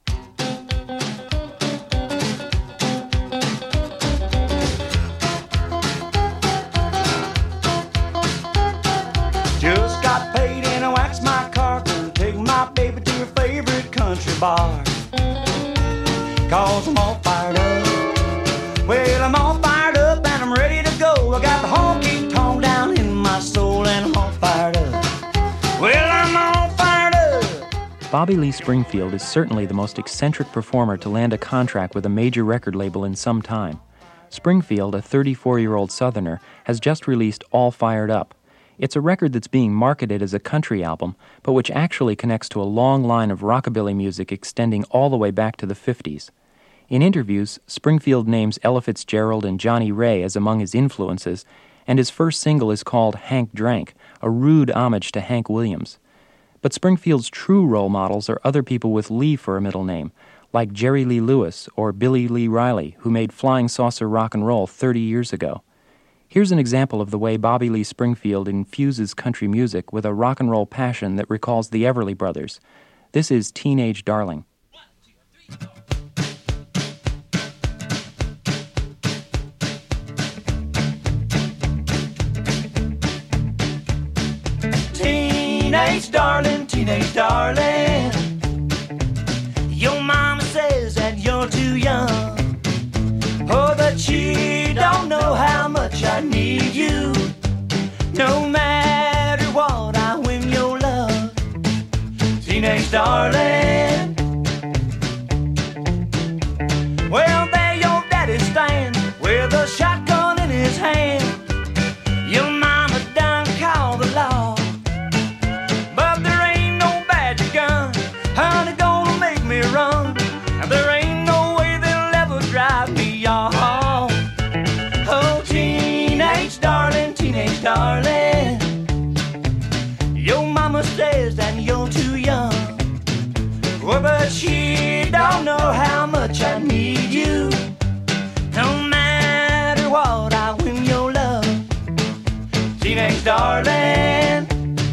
Just got paid and I waxed my car. Gonna take my baby to your favorite country bar. Cause I'm all fired up. Well, I'm all fired up and I'm ready to go. I got the honky-tonk down in my soul and I'm all fired up. Well, I'm all fired up. Bobby Lee Springfield is certainly the most eccentric performer to land a contract with a major record label in some time. Springfield, a thirty-four-year-old Southerner, has just released All Fired Up. It's a record that's being marketed as a country album, but which actually connects to a long line of rockabilly music extending all the way back to the fifties. In interviews, Springfield names Ella Fitzgerald and Johnny Ray as among his influences, and his first single is called Hank Drank, a rude homage to Hank Williams. But Springfield's true role models are other people with Lee for a middle name, like Jerry Lee Lewis or Billy Lee Riley, who made Flying Saucer Rock and Roll thirty years ago. Here's an example of the way Bobby Lee Springfield infuses country music with a rock and roll passion that recalls the Everly Brothers. This is Teenage Darling. Teenage darling, teenage darling, your mama says that you're too young. Oh, but she don't know how much I need you. No matter what, I win your love. Teenage darling. Well, there your daddy stand with a shotgun in his hand. Your mama done called the law, but there ain't no badger gun, honey, gonna make me run. And there ain't no way they'll ever drive me off. Oh, teenage darling, teenage darling, your mama says that you're too young. Well, but she don't know how much I need you. No matter what, I win your love. Teenage darling.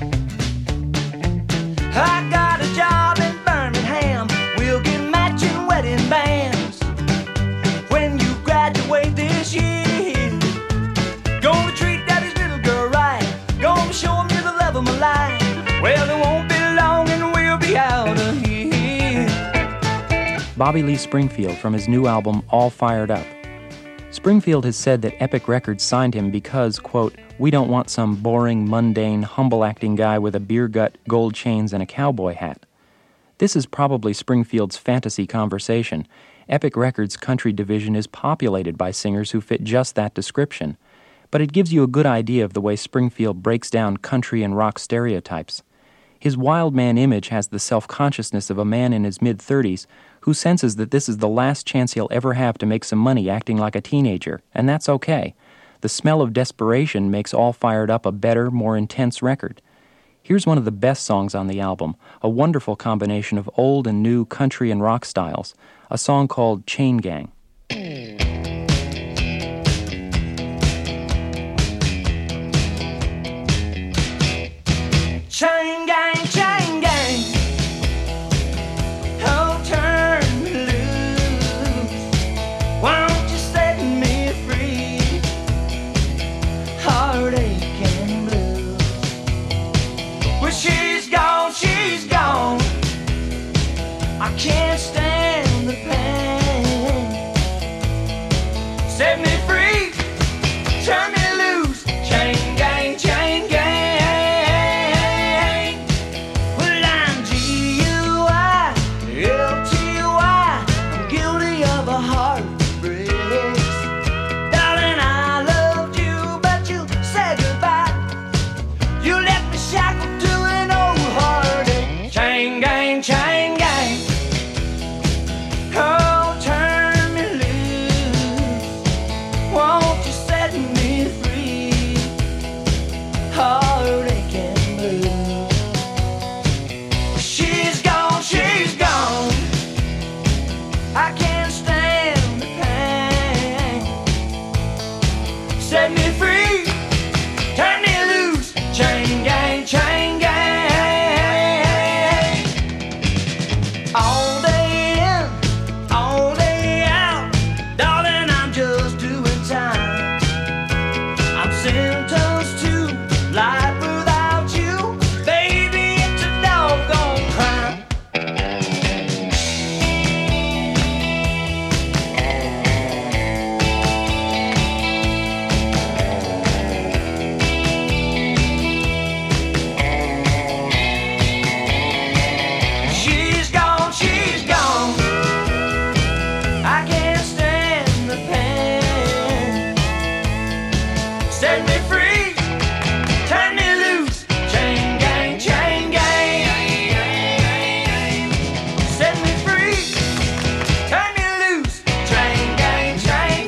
I got a job in Birmingham. We'll get matching wedding bands when you graduate this year. Gonna treat daddy's little girl right. Gonna show him you're the love of my life. Well, it won't be long and we'll be out of here. Bobby Lee Springfield from his new album All Fired Up. Springfield has said that Epic Records signed him because, quote, we don't want some boring, mundane, humble-acting guy with a beer gut, gold chains, and a cowboy hat. This is probably Springfield's fantasy conversation. Epic Records' country division is populated by singers who fit just that description. But it gives you a good idea of the way Springfield breaks down country and rock stereotypes. His wild man image has the self-consciousness of a man in his mid-thirties who senses that this is the last chance he'll ever have to make some money acting like a teenager, and that's okay. The smell of desperation makes All Fired Up a better, more intense record. Here's one of the best songs on the album, a wonderful combination of old and new country and rock styles, a song called Chain Gang. Chain gang, chain gang, oh, turn me loose. Why don't you set me free? Heartache and blues. Well, she's gone, she's gone. I can't stand the Set me free, turn me loose, chain gang, chain gang. Well, I'm G U I, L T Y, I'm guilty of a heart that breaks. Darling, I loved you, but you said goodbye. You left me shackled to an old heartache. Chain gang, chain gang. Oh, turn me loose. Won't you set me free? Heartache and blues. She's gone, she's gone. I can't stand the pain. Set me free, turn me loose. Chain gang, chain gang. All day in, all day out. Darling, I'm just doing time. I'm sentenced to life without you. Baby, it's a doggone crime. She's gone, she's gone. I can't stand the pain. Set me free, turn me loose. Chain gang, chain gang. Set me free, turn me loose. Chain gang, chain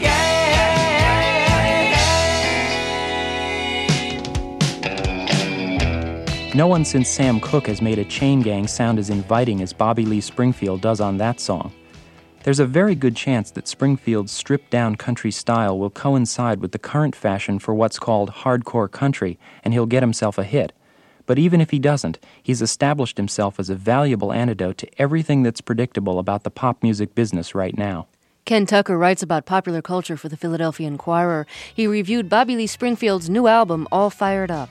gang. No one since Sam Cooke has made a chain gang sound as inviting as Bobby Lee Springfield does on that song. There's a very good chance that Springfield's stripped-down country style will coincide with the current fashion for what's called hardcore country, and he'll get himself a hit. But even if he doesn't, he's established himself as a valuable antidote to everything that's predictable about the pop music business right now. Ken Tucker writes about popular culture for the Philadelphia Inquirer. He reviewed Bobby Lee Springfield's new album, All Fired Up.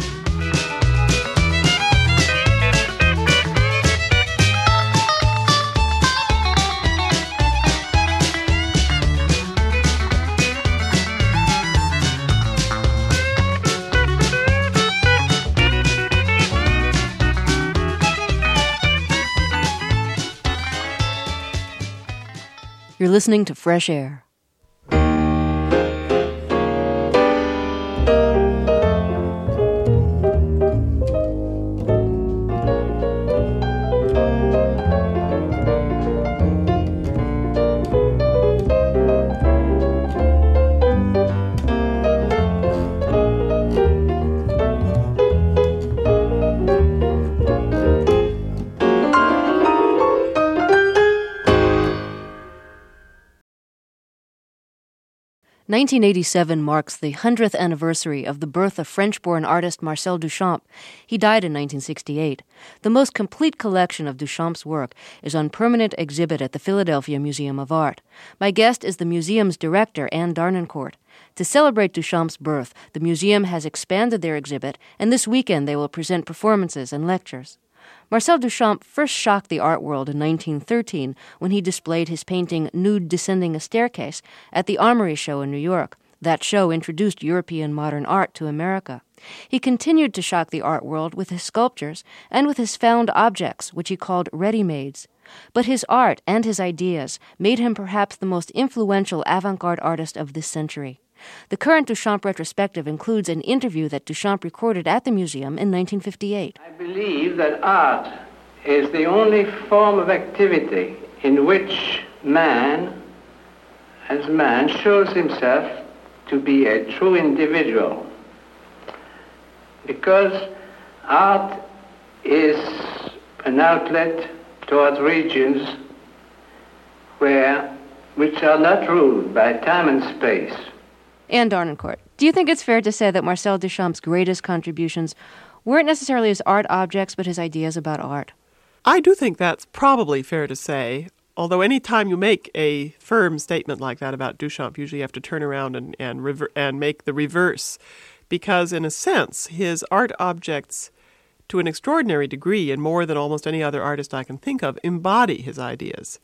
You're listening to Fresh Air. nineteen eighty-seven marks the hundredth anniversary of the birth of French-born artist Marcel Duchamp. He died in nineteen sixty-eight. The most complete collection of Duchamp's work is on permanent exhibit at the Philadelphia Museum of Art. My guest is the museum's director, Anne Darnancourt. To celebrate Duchamp's birth, the museum has expanded their exhibit, and this weekend they will present performances and lectures. Marcel Duchamp first shocked the art world in nineteen thirteen when he displayed his painting Nude Descending a Staircase at the Armory Show in New York. That show introduced European modern art to America. He continued to shock the art world with his sculptures and with his found objects, which he called ready-mades. But his art and his ideas made him perhaps the most influential avant-garde artist of this century. The current Duchamp retrospective includes an interview that Duchamp recorded at the museum in nineteen fifty-eight. I believe that art is the only form of activity in which man, as man, shows himself to be a true individual. Because art is an outlet towards regions where, which are not ruled by time and space. Anne Darnancourt, do you think it's fair to say that Marcel Duchamp's greatest contributions weren't necessarily his art objects, but his ideas about art? I do think that's probably fair to say, although any time you make a firm statement like that about Duchamp, usually you have to turn around and and, rever- and make the reverse, because in a sense, his art objects, to an extraordinary degree, and more than almost any other artist I can think of, embody his ideas.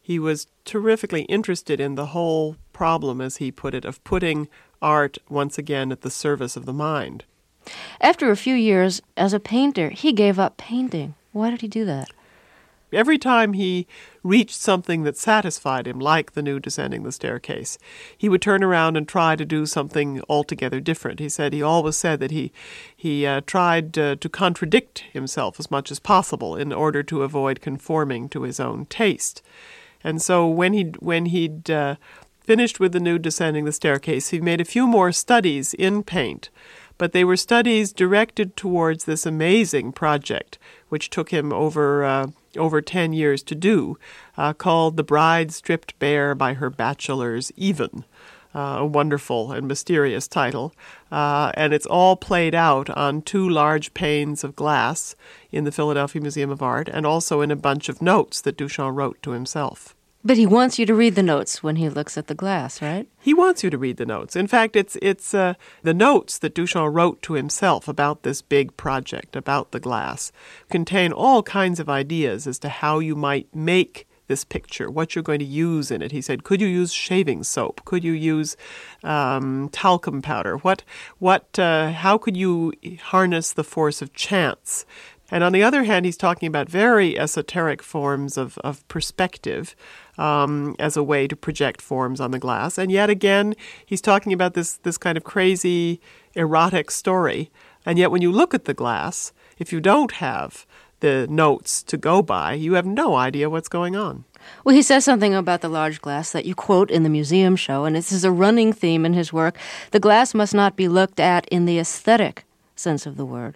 he was terrifically interested in the whole problem, as he put it, of putting art once again at the service of the mind. After a few years as a painter, he gave up painting. Why did he do that? Every time he reached something that satisfied him, like the new Descending the Staircase, he would turn around and try to do something altogether different. He said he always said that he he uh, tried uh, to contradict himself as much as possible in order to avoid conforming to his own taste. And so when he when he'd uh, finished with the new Descending the Staircase, he made a few more studies in paint. But they were studies directed towards this amazing project, which took him over uh, over ten years to do, uh, called The Bride Stripped Bare by Her Bachelors Even, uh, a wonderful and mysterious title. Uh, and it's all played out on two large panes of glass in the Philadelphia Museum of Art, and also in a bunch of notes that Duchamp wrote to himself. But he wants you to read the notes when he looks at the glass, right? He wants you to read the notes. In fact, it's it's uh, the notes that Duchamp wrote to himself about this big project, about the glass, contain all kinds of ideas as to how you might make this picture, what you're going to use in it. He said, could you use shaving soap? Could you use um, talcum powder? What, what, uh, how could you harness the force of chance? And on the other hand, he's talking about very esoteric forms of, of perspective um, as a way to project forms on the glass. And yet again, he's talking about this, this kind of crazy, erotic story. And yet when you look at the glass, if you don't have the notes to go by, you have no idea what's going on. Well, he says something about the large glass that you quote in the museum show, and this is a running theme in his work. The glass must not be looked at in the aesthetic sense of the word.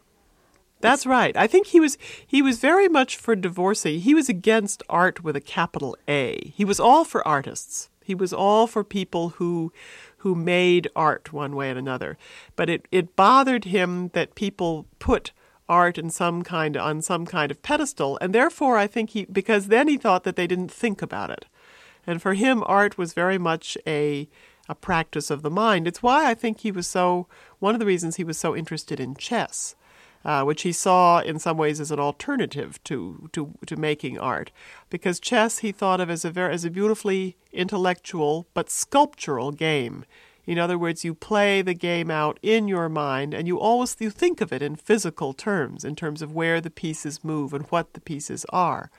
That's right. I think he was he was very much for divorcee. He was against art with a capital A. He was all for artists. He was all for people who who made art one way and another. But it, it bothered him that people put art in some kind on some kind of pedestal, and therefore I think he because then he thought that they didn't think about it. And for him, art was very much a a practice of the mind. It's why I think he was so one of the reasons he was so interested in chess. Uh, which he saw in some ways as an alternative to, to, to making art. Because chess he thought of as a very, as a beautifully intellectual but sculptural game. In other words, you play the game out in your mind, and you always you think of it in physical terms, in terms of where the pieces move and what the pieces are.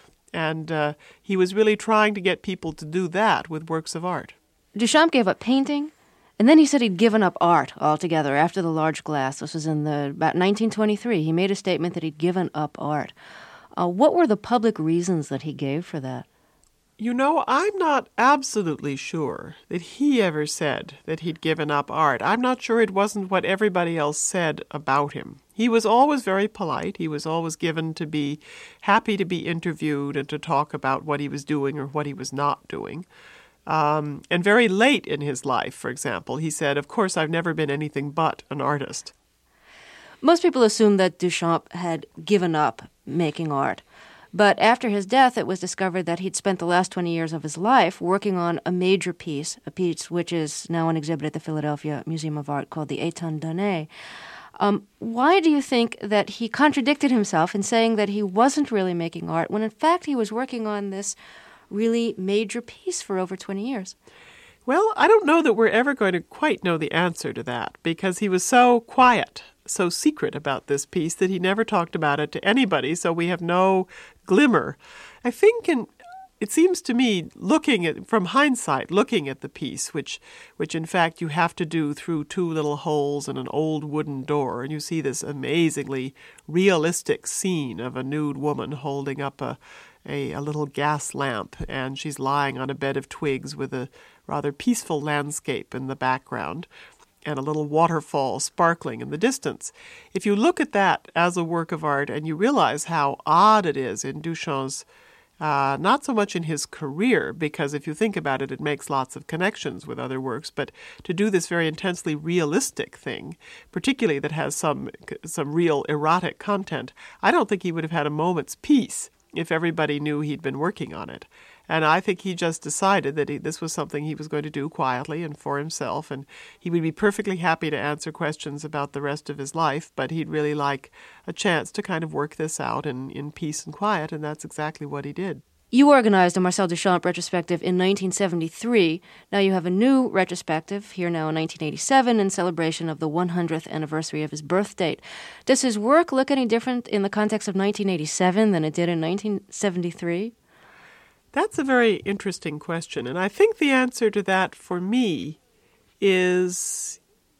And uh, he was really trying to get people to do that with works of art. Duchamp gave up painting, and then he said he'd given up art altogether after the large glass. This was in the about nineteen twenty-three. He made a statement that he'd given up art. Uh, what were the public reasons that he gave for that? You know, I'm not absolutely sure that he ever said that he'd given up art. I'm not sure it wasn't what everybody else said about him. He was always very polite. He was always given to be happy to be interviewed and to talk about what he was doing or what he was not doing. Um, and very late in his life, for example, he said, of course, I've never been anything but an artist. Most people assume that Duchamp had given up making art. But after his death, it was discovered that he'd spent the last twenty years of his life working on a major piece, a piece which is now on exhibit at the Philadelphia Museum of Art called the Étonne Donnée. Um, why do you think that he contradicted himself in saying that he wasn't really making art when in fact he was working on this really major piece for over twenty years? Well, I don't know that we're ever going to quite know the answer to that, because he was so quiet, so secret about this piece that he never talked about it to anybody, so we have no glimmer. I think, in, it seems to me, looking at, from hindsight, looking at the piece, which, which in fact you have to do through two little holes in an old wooden door, and you see this amazingly realistic scene of a nude woman holding up a A, a little gas lamp, and she's lying on a bed of twigs with a rather peaceful landscape in the background and a little waterfall sparkling in the distance. If you look at that as a work of art and you realize how odd it is in Duchamp's, uh, not so much in his career, because if you think about it, it makes lots of connections with other works, but to do this very intensely realistic thing, particularly that has some some real erotic content, I don't think he would have had a moment's peace if everybody knew he'd been working on it. And I think he just decided that he, this was something he was going to do quietly and for himself, and he would be perfectly happy to answer questions about the rest of his life, but he'd really like a chance to kind of work this out in, in peace and quiet, and that's exactly what he did. You organized a Marcel Duchamp retrospective in nineteen seventy-three. Now you have a new retrospective here now in nineteen eighty-seven in celebration of the one hundredth anniversary of his birth date. Does his work look any different in the context of nineteen eighty-seven than it did in nineteen seventy-three? That's a very interesting question, and I think the answer to that for me is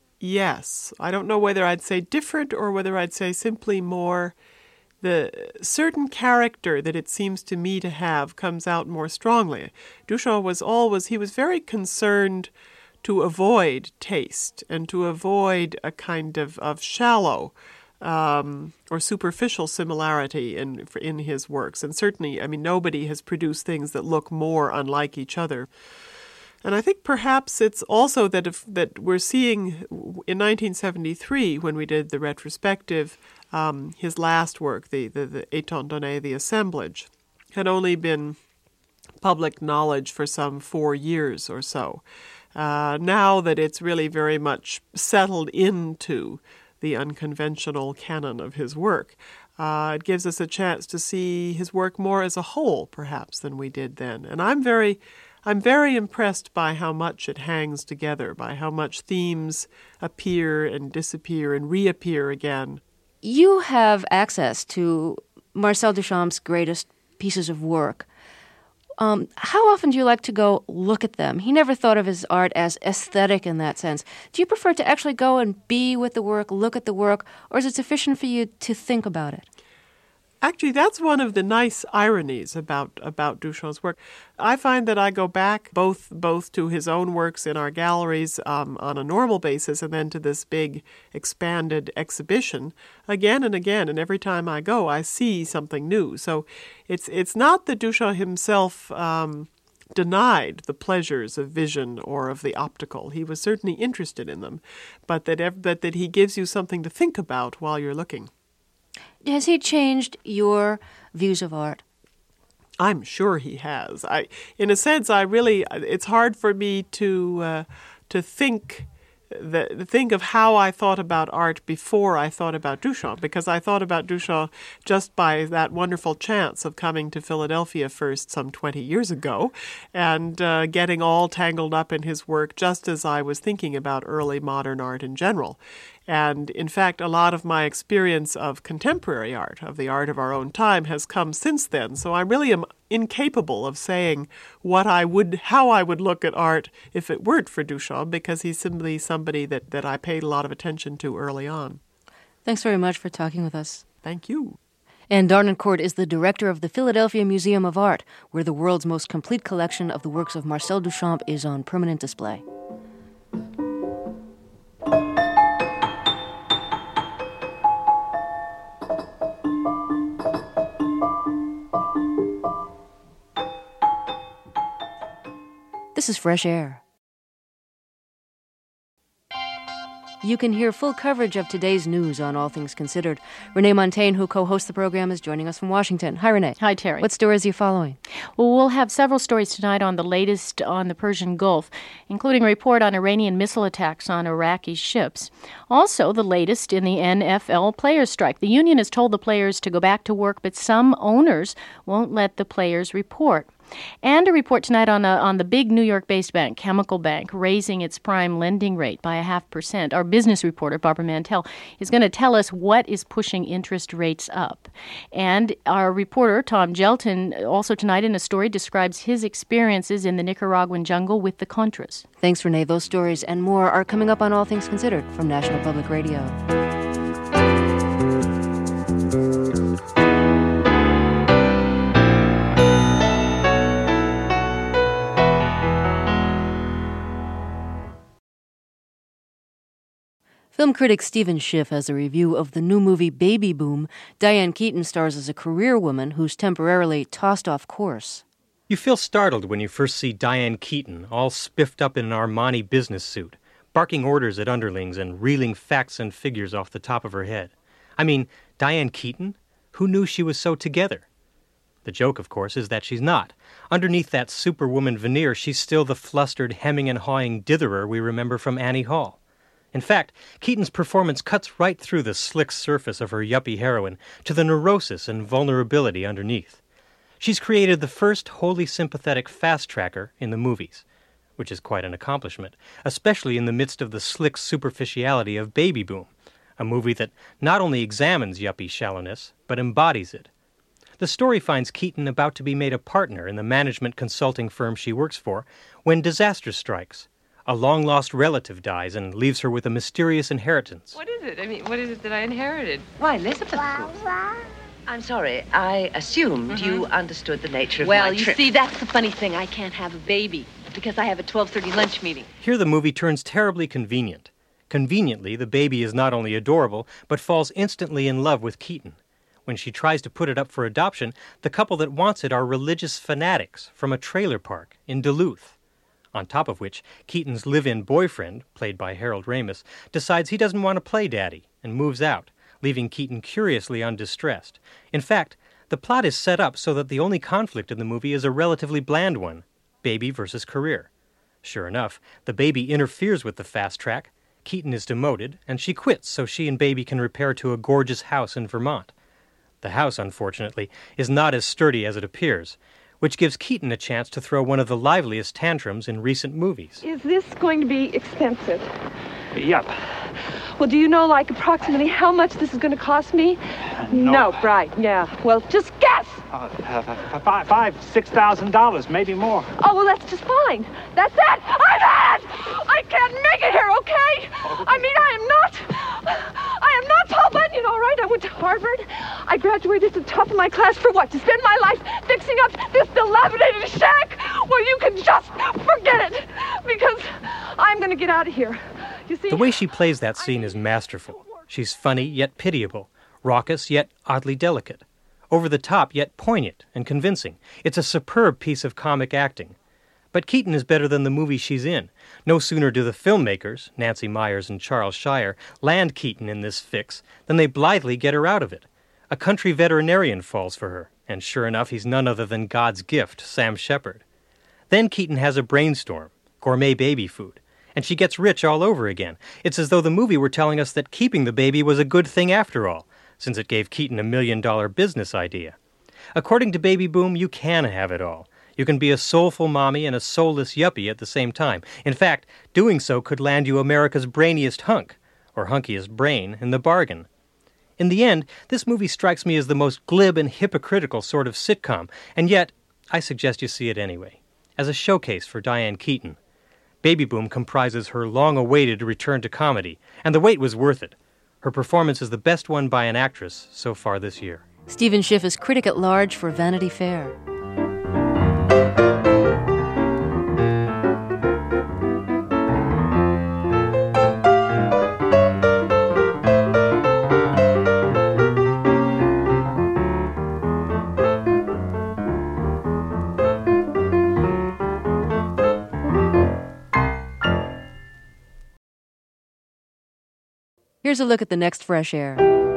yes. I don't know whether I'd say different or whether I'd say simply more. The certain character that it seems to me to have comes out more strongly. Duchamp was always, he was very concerned to avoid taste and to avoid a kind of, of shallow um, or superficial similarity in in his works. And certainly, I mean, nobody has produced things that look more unlike each other. And I think perhaps it's also that if, that we're seeing in nineteen seventy-three, when we did the retrospective, um, his last work, the, the, the Étant donné, the assemblage, had only been public knowledge for some four years or so. Uh, now that it's really very much settled into the unconventional canon of his work, uh, it gives us a chance to see his work more as a whole, perhaps, than we did then. And I'm very... I'm very impressed by how much it hangs together, by how much themes appear and disappear and reappear again. You have access to Marcel Duchamp's greatest pieces of work. Um, how often do you like to go look at them? He never thought of his art as aesthetic in that sense. Do you prefer to actually go and be with the work, look at the work, or is it sufficient for you to think about it? Actually, that's one of the nice ironies about, about Duchamp's work. I find that I go back both both to his own works in our galleries um, on a normal basis and then to this big expanded exhibition again and again. And every time I go, I see something new. So it's it's not that Duchamp himself um, denied the pleasures of vision or of the optical. He was certainly interested in them, but that, ev- but that he gives you something to think about while you're looking. Has he changed your views of art? I'm sure he has. I, in a sense, I really, it's hard for me to uh, to think that, think of how I thought about art before I thought about Duchamp, because I thought about Duchamp just by that wonderful chance of coming to Philadelphia first some twenty years ago and uh, getting all tangled up in his work just as I was thinking about early modern art in general. And in fact, a lot of my experience of contemporary art, of the art of our own time, has come since then. So I really am incapable of saying what I would, how I would look at art if it weren't for Duchamp, because he's simply somebody that, that I paid a lot of attention to early on. Thanks very much for talking with us. Thank you. Anne Darnancourt is the director of the Philadelphia Museum of Art, where the world's most complete collection of the works of Marcel Duchamp is on permanent display. This is Fresh Air. You can hear full coverage of today's news on All Things Considered. Renee Montaigne, who co-hosts the program, is joining us from Washington. Hi, Renee. Hi, Terry. What stories are you following? Well, we'll have several stories tonight on the latest on the Persian Gulf, including a report on Iranian missile attacks on Iraqi ships. Also, the latest in the N F L players' strike. The union has told the players to go back to work, but some owners won't let the players report. And a report tonight on, a, on the big New York-based bank, Chemical Bank, raising its prime lending rate by a half percent. Our business reporter, Barbara Mantell, is going to tell us what is pushing interest rates up. And our reporter, Tom Gelton, also tonight in a story describes his experiences in the Nicaraguan jungle with the Contras. Thanks, Renee. Those stories and more are coming up on All Things Considered from National Public Radio. Film critic Stephen Schiff has a review of the new movie Baby Boom. Diane Keaton stars as a career woman who's temporarily tossed off course. You feel startled when you first see Diane Keaton, all spiffed up in an Armani business suit, barking orders at underlings and reeling facts and figures off the top of her head. I mean, Diane Keaton? Who knew she was so together? The joke, of course, is that she's not. Underneath that superwoman veneer, she's still the flustered, hemming and hawing ditherer we remember from Annie Hall. In fact, Keaton's performance cuts right through the slick surface of her yuppie heroine to the neurosis and vulnerability underneath. She's created the first wholly sympathetic fast tracker in the movies, which is quite an accomplishment, especially in the midst of the slick superficiality of Baby Boom, a movie that not only examines yuppie shallowness, but embodies it. The story finds Keaton about to be made a partner in the management consulting firm she works for when disaster strikes. A long-lost relative dies and leaves her with a mysterious inheritance. What is it? I mean, what is it that I inherited? Why, Elizabeth. I'm sorry. I assumed mm-hmm. you understood the nature of well, my you trip. see, that's the funny thing. I can't have a baby because I have a twelve thirty lunch meeting. Here the movie turns terribly convenient. Conveniently, the baby is not only adorable, but falls instantly in love with Keaton. When she tries to put it up for adoption, the couple that wants it are religious fanatics from a trailer park in Duluth. On top of which, Keaton's live-in boyfriend, played by Harold Ramis, decides he doesn't want to play daddy and moves out, leaving Keaton curiously undistressed. In fact, the plot is set up so that the only conflict in the movie is a relatively bland one, baby versus career. Sure enough, the baby interferes with the fast track, Keaton is demoted, and she quits so she and baby can repair to a gorgeous house in Vermont. The house, unfortunately, is not as sturdy as it appears, which gives Keaton a chance to throw one of the liveliest tantrums in recent movies. Is this going to be expensive? Yep. Well, do you know, like, approximately how much this is going to cost me? Uh, no. no, right, yeah. Well, just guess! Uh, uh, five, five, six thousand dollars, maybe more. Oh, well, that's just fine. That's it! I'm in! I can't make it here, okay? okay? I mean, I am not... I am not Paul Bunyan, all right? I went to Harvard. I graduated at the top of my class for what? To spend my life fixing up this dilapidated shack? Well, you can just forget it, because I'm going to get out of here. You see? The way she plays that scene is masterful. She's funny, yet pitiable. Raucous, yet oddly delicate. Over the top, yet poignant and convincing. It's a superb piece of comic acting. But Keaton is better than the movie she's in. No sooner do the filmmakers, Nancy Myers and Charles Shire, land Keaton in this fix than they blithely get her out of it. A country veterinarian falls for her, and sure enough, he's none other than God's gift, Sam Shepard. Then Keaton has a brainstorm, gourmet baby food, and she gets rich all over again. It's as though the movie were telling us that keeping the baby was a good thing after all, since it gave Keaton a million-dollar business idea. According to Baby Boom, you can have it all. You can be a soulful mommy and a soulless yuppie at the same time. In fact, doing so could land you America's brainiest hunk, or hunkiest brain, in the bargain. In the end, this movie strikes me as the most glib and hypocritical sort of sitcom, and yet, I suggest you see it anyway, as a showcase for Diane Keaton. Baby Boom comprises her long-awaited return to comedy, and the wait was worth it. Her performance is the best one by an actress so far this year. Stephen Schiff is critic at large for Vanity Fair. Here's a look at the next Fresh Air.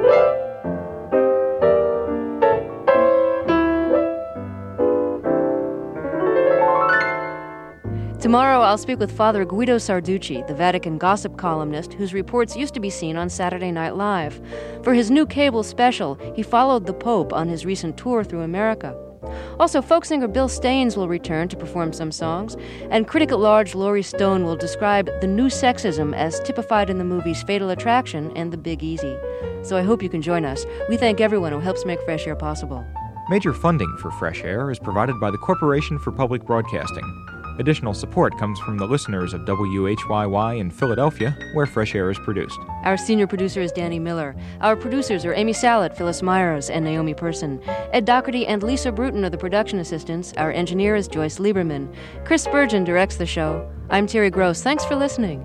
Tomorrow, I'll speak with Father Guido Sarducci, the Vatican gossip columnist whose reports used to be seen on Saturday Night Live. For his new cable special, he followed the Pope on his recent tour through America. Also, folk singer Bill Staines will return to perform some songs, and critic at large Laurie Stone will describe the new sexism as typified in the movies Fatal Attraction and The Big Easy. So I hope you can join us. We thank everyone who helps make Fresh Air possible. Major funding for Fresh Air is provided by the Corporation for Public Broadcasting. Additional support comes from the listeners of W H Y Y in Philadelphia, where Fresh Air is produced. Our senior producer is Danny Miller. Our producers are Amy Salet, Phyllis Myers, and Naomi Person. Ed Doherty and Lisa Bruton are the production assistants. Our engineer is Joyce Lieberman. Chris Spurgeon directs the show. I'm Terry Gross. Thanks for listening.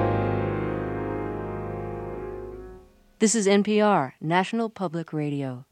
This is N P R, National Public Radio.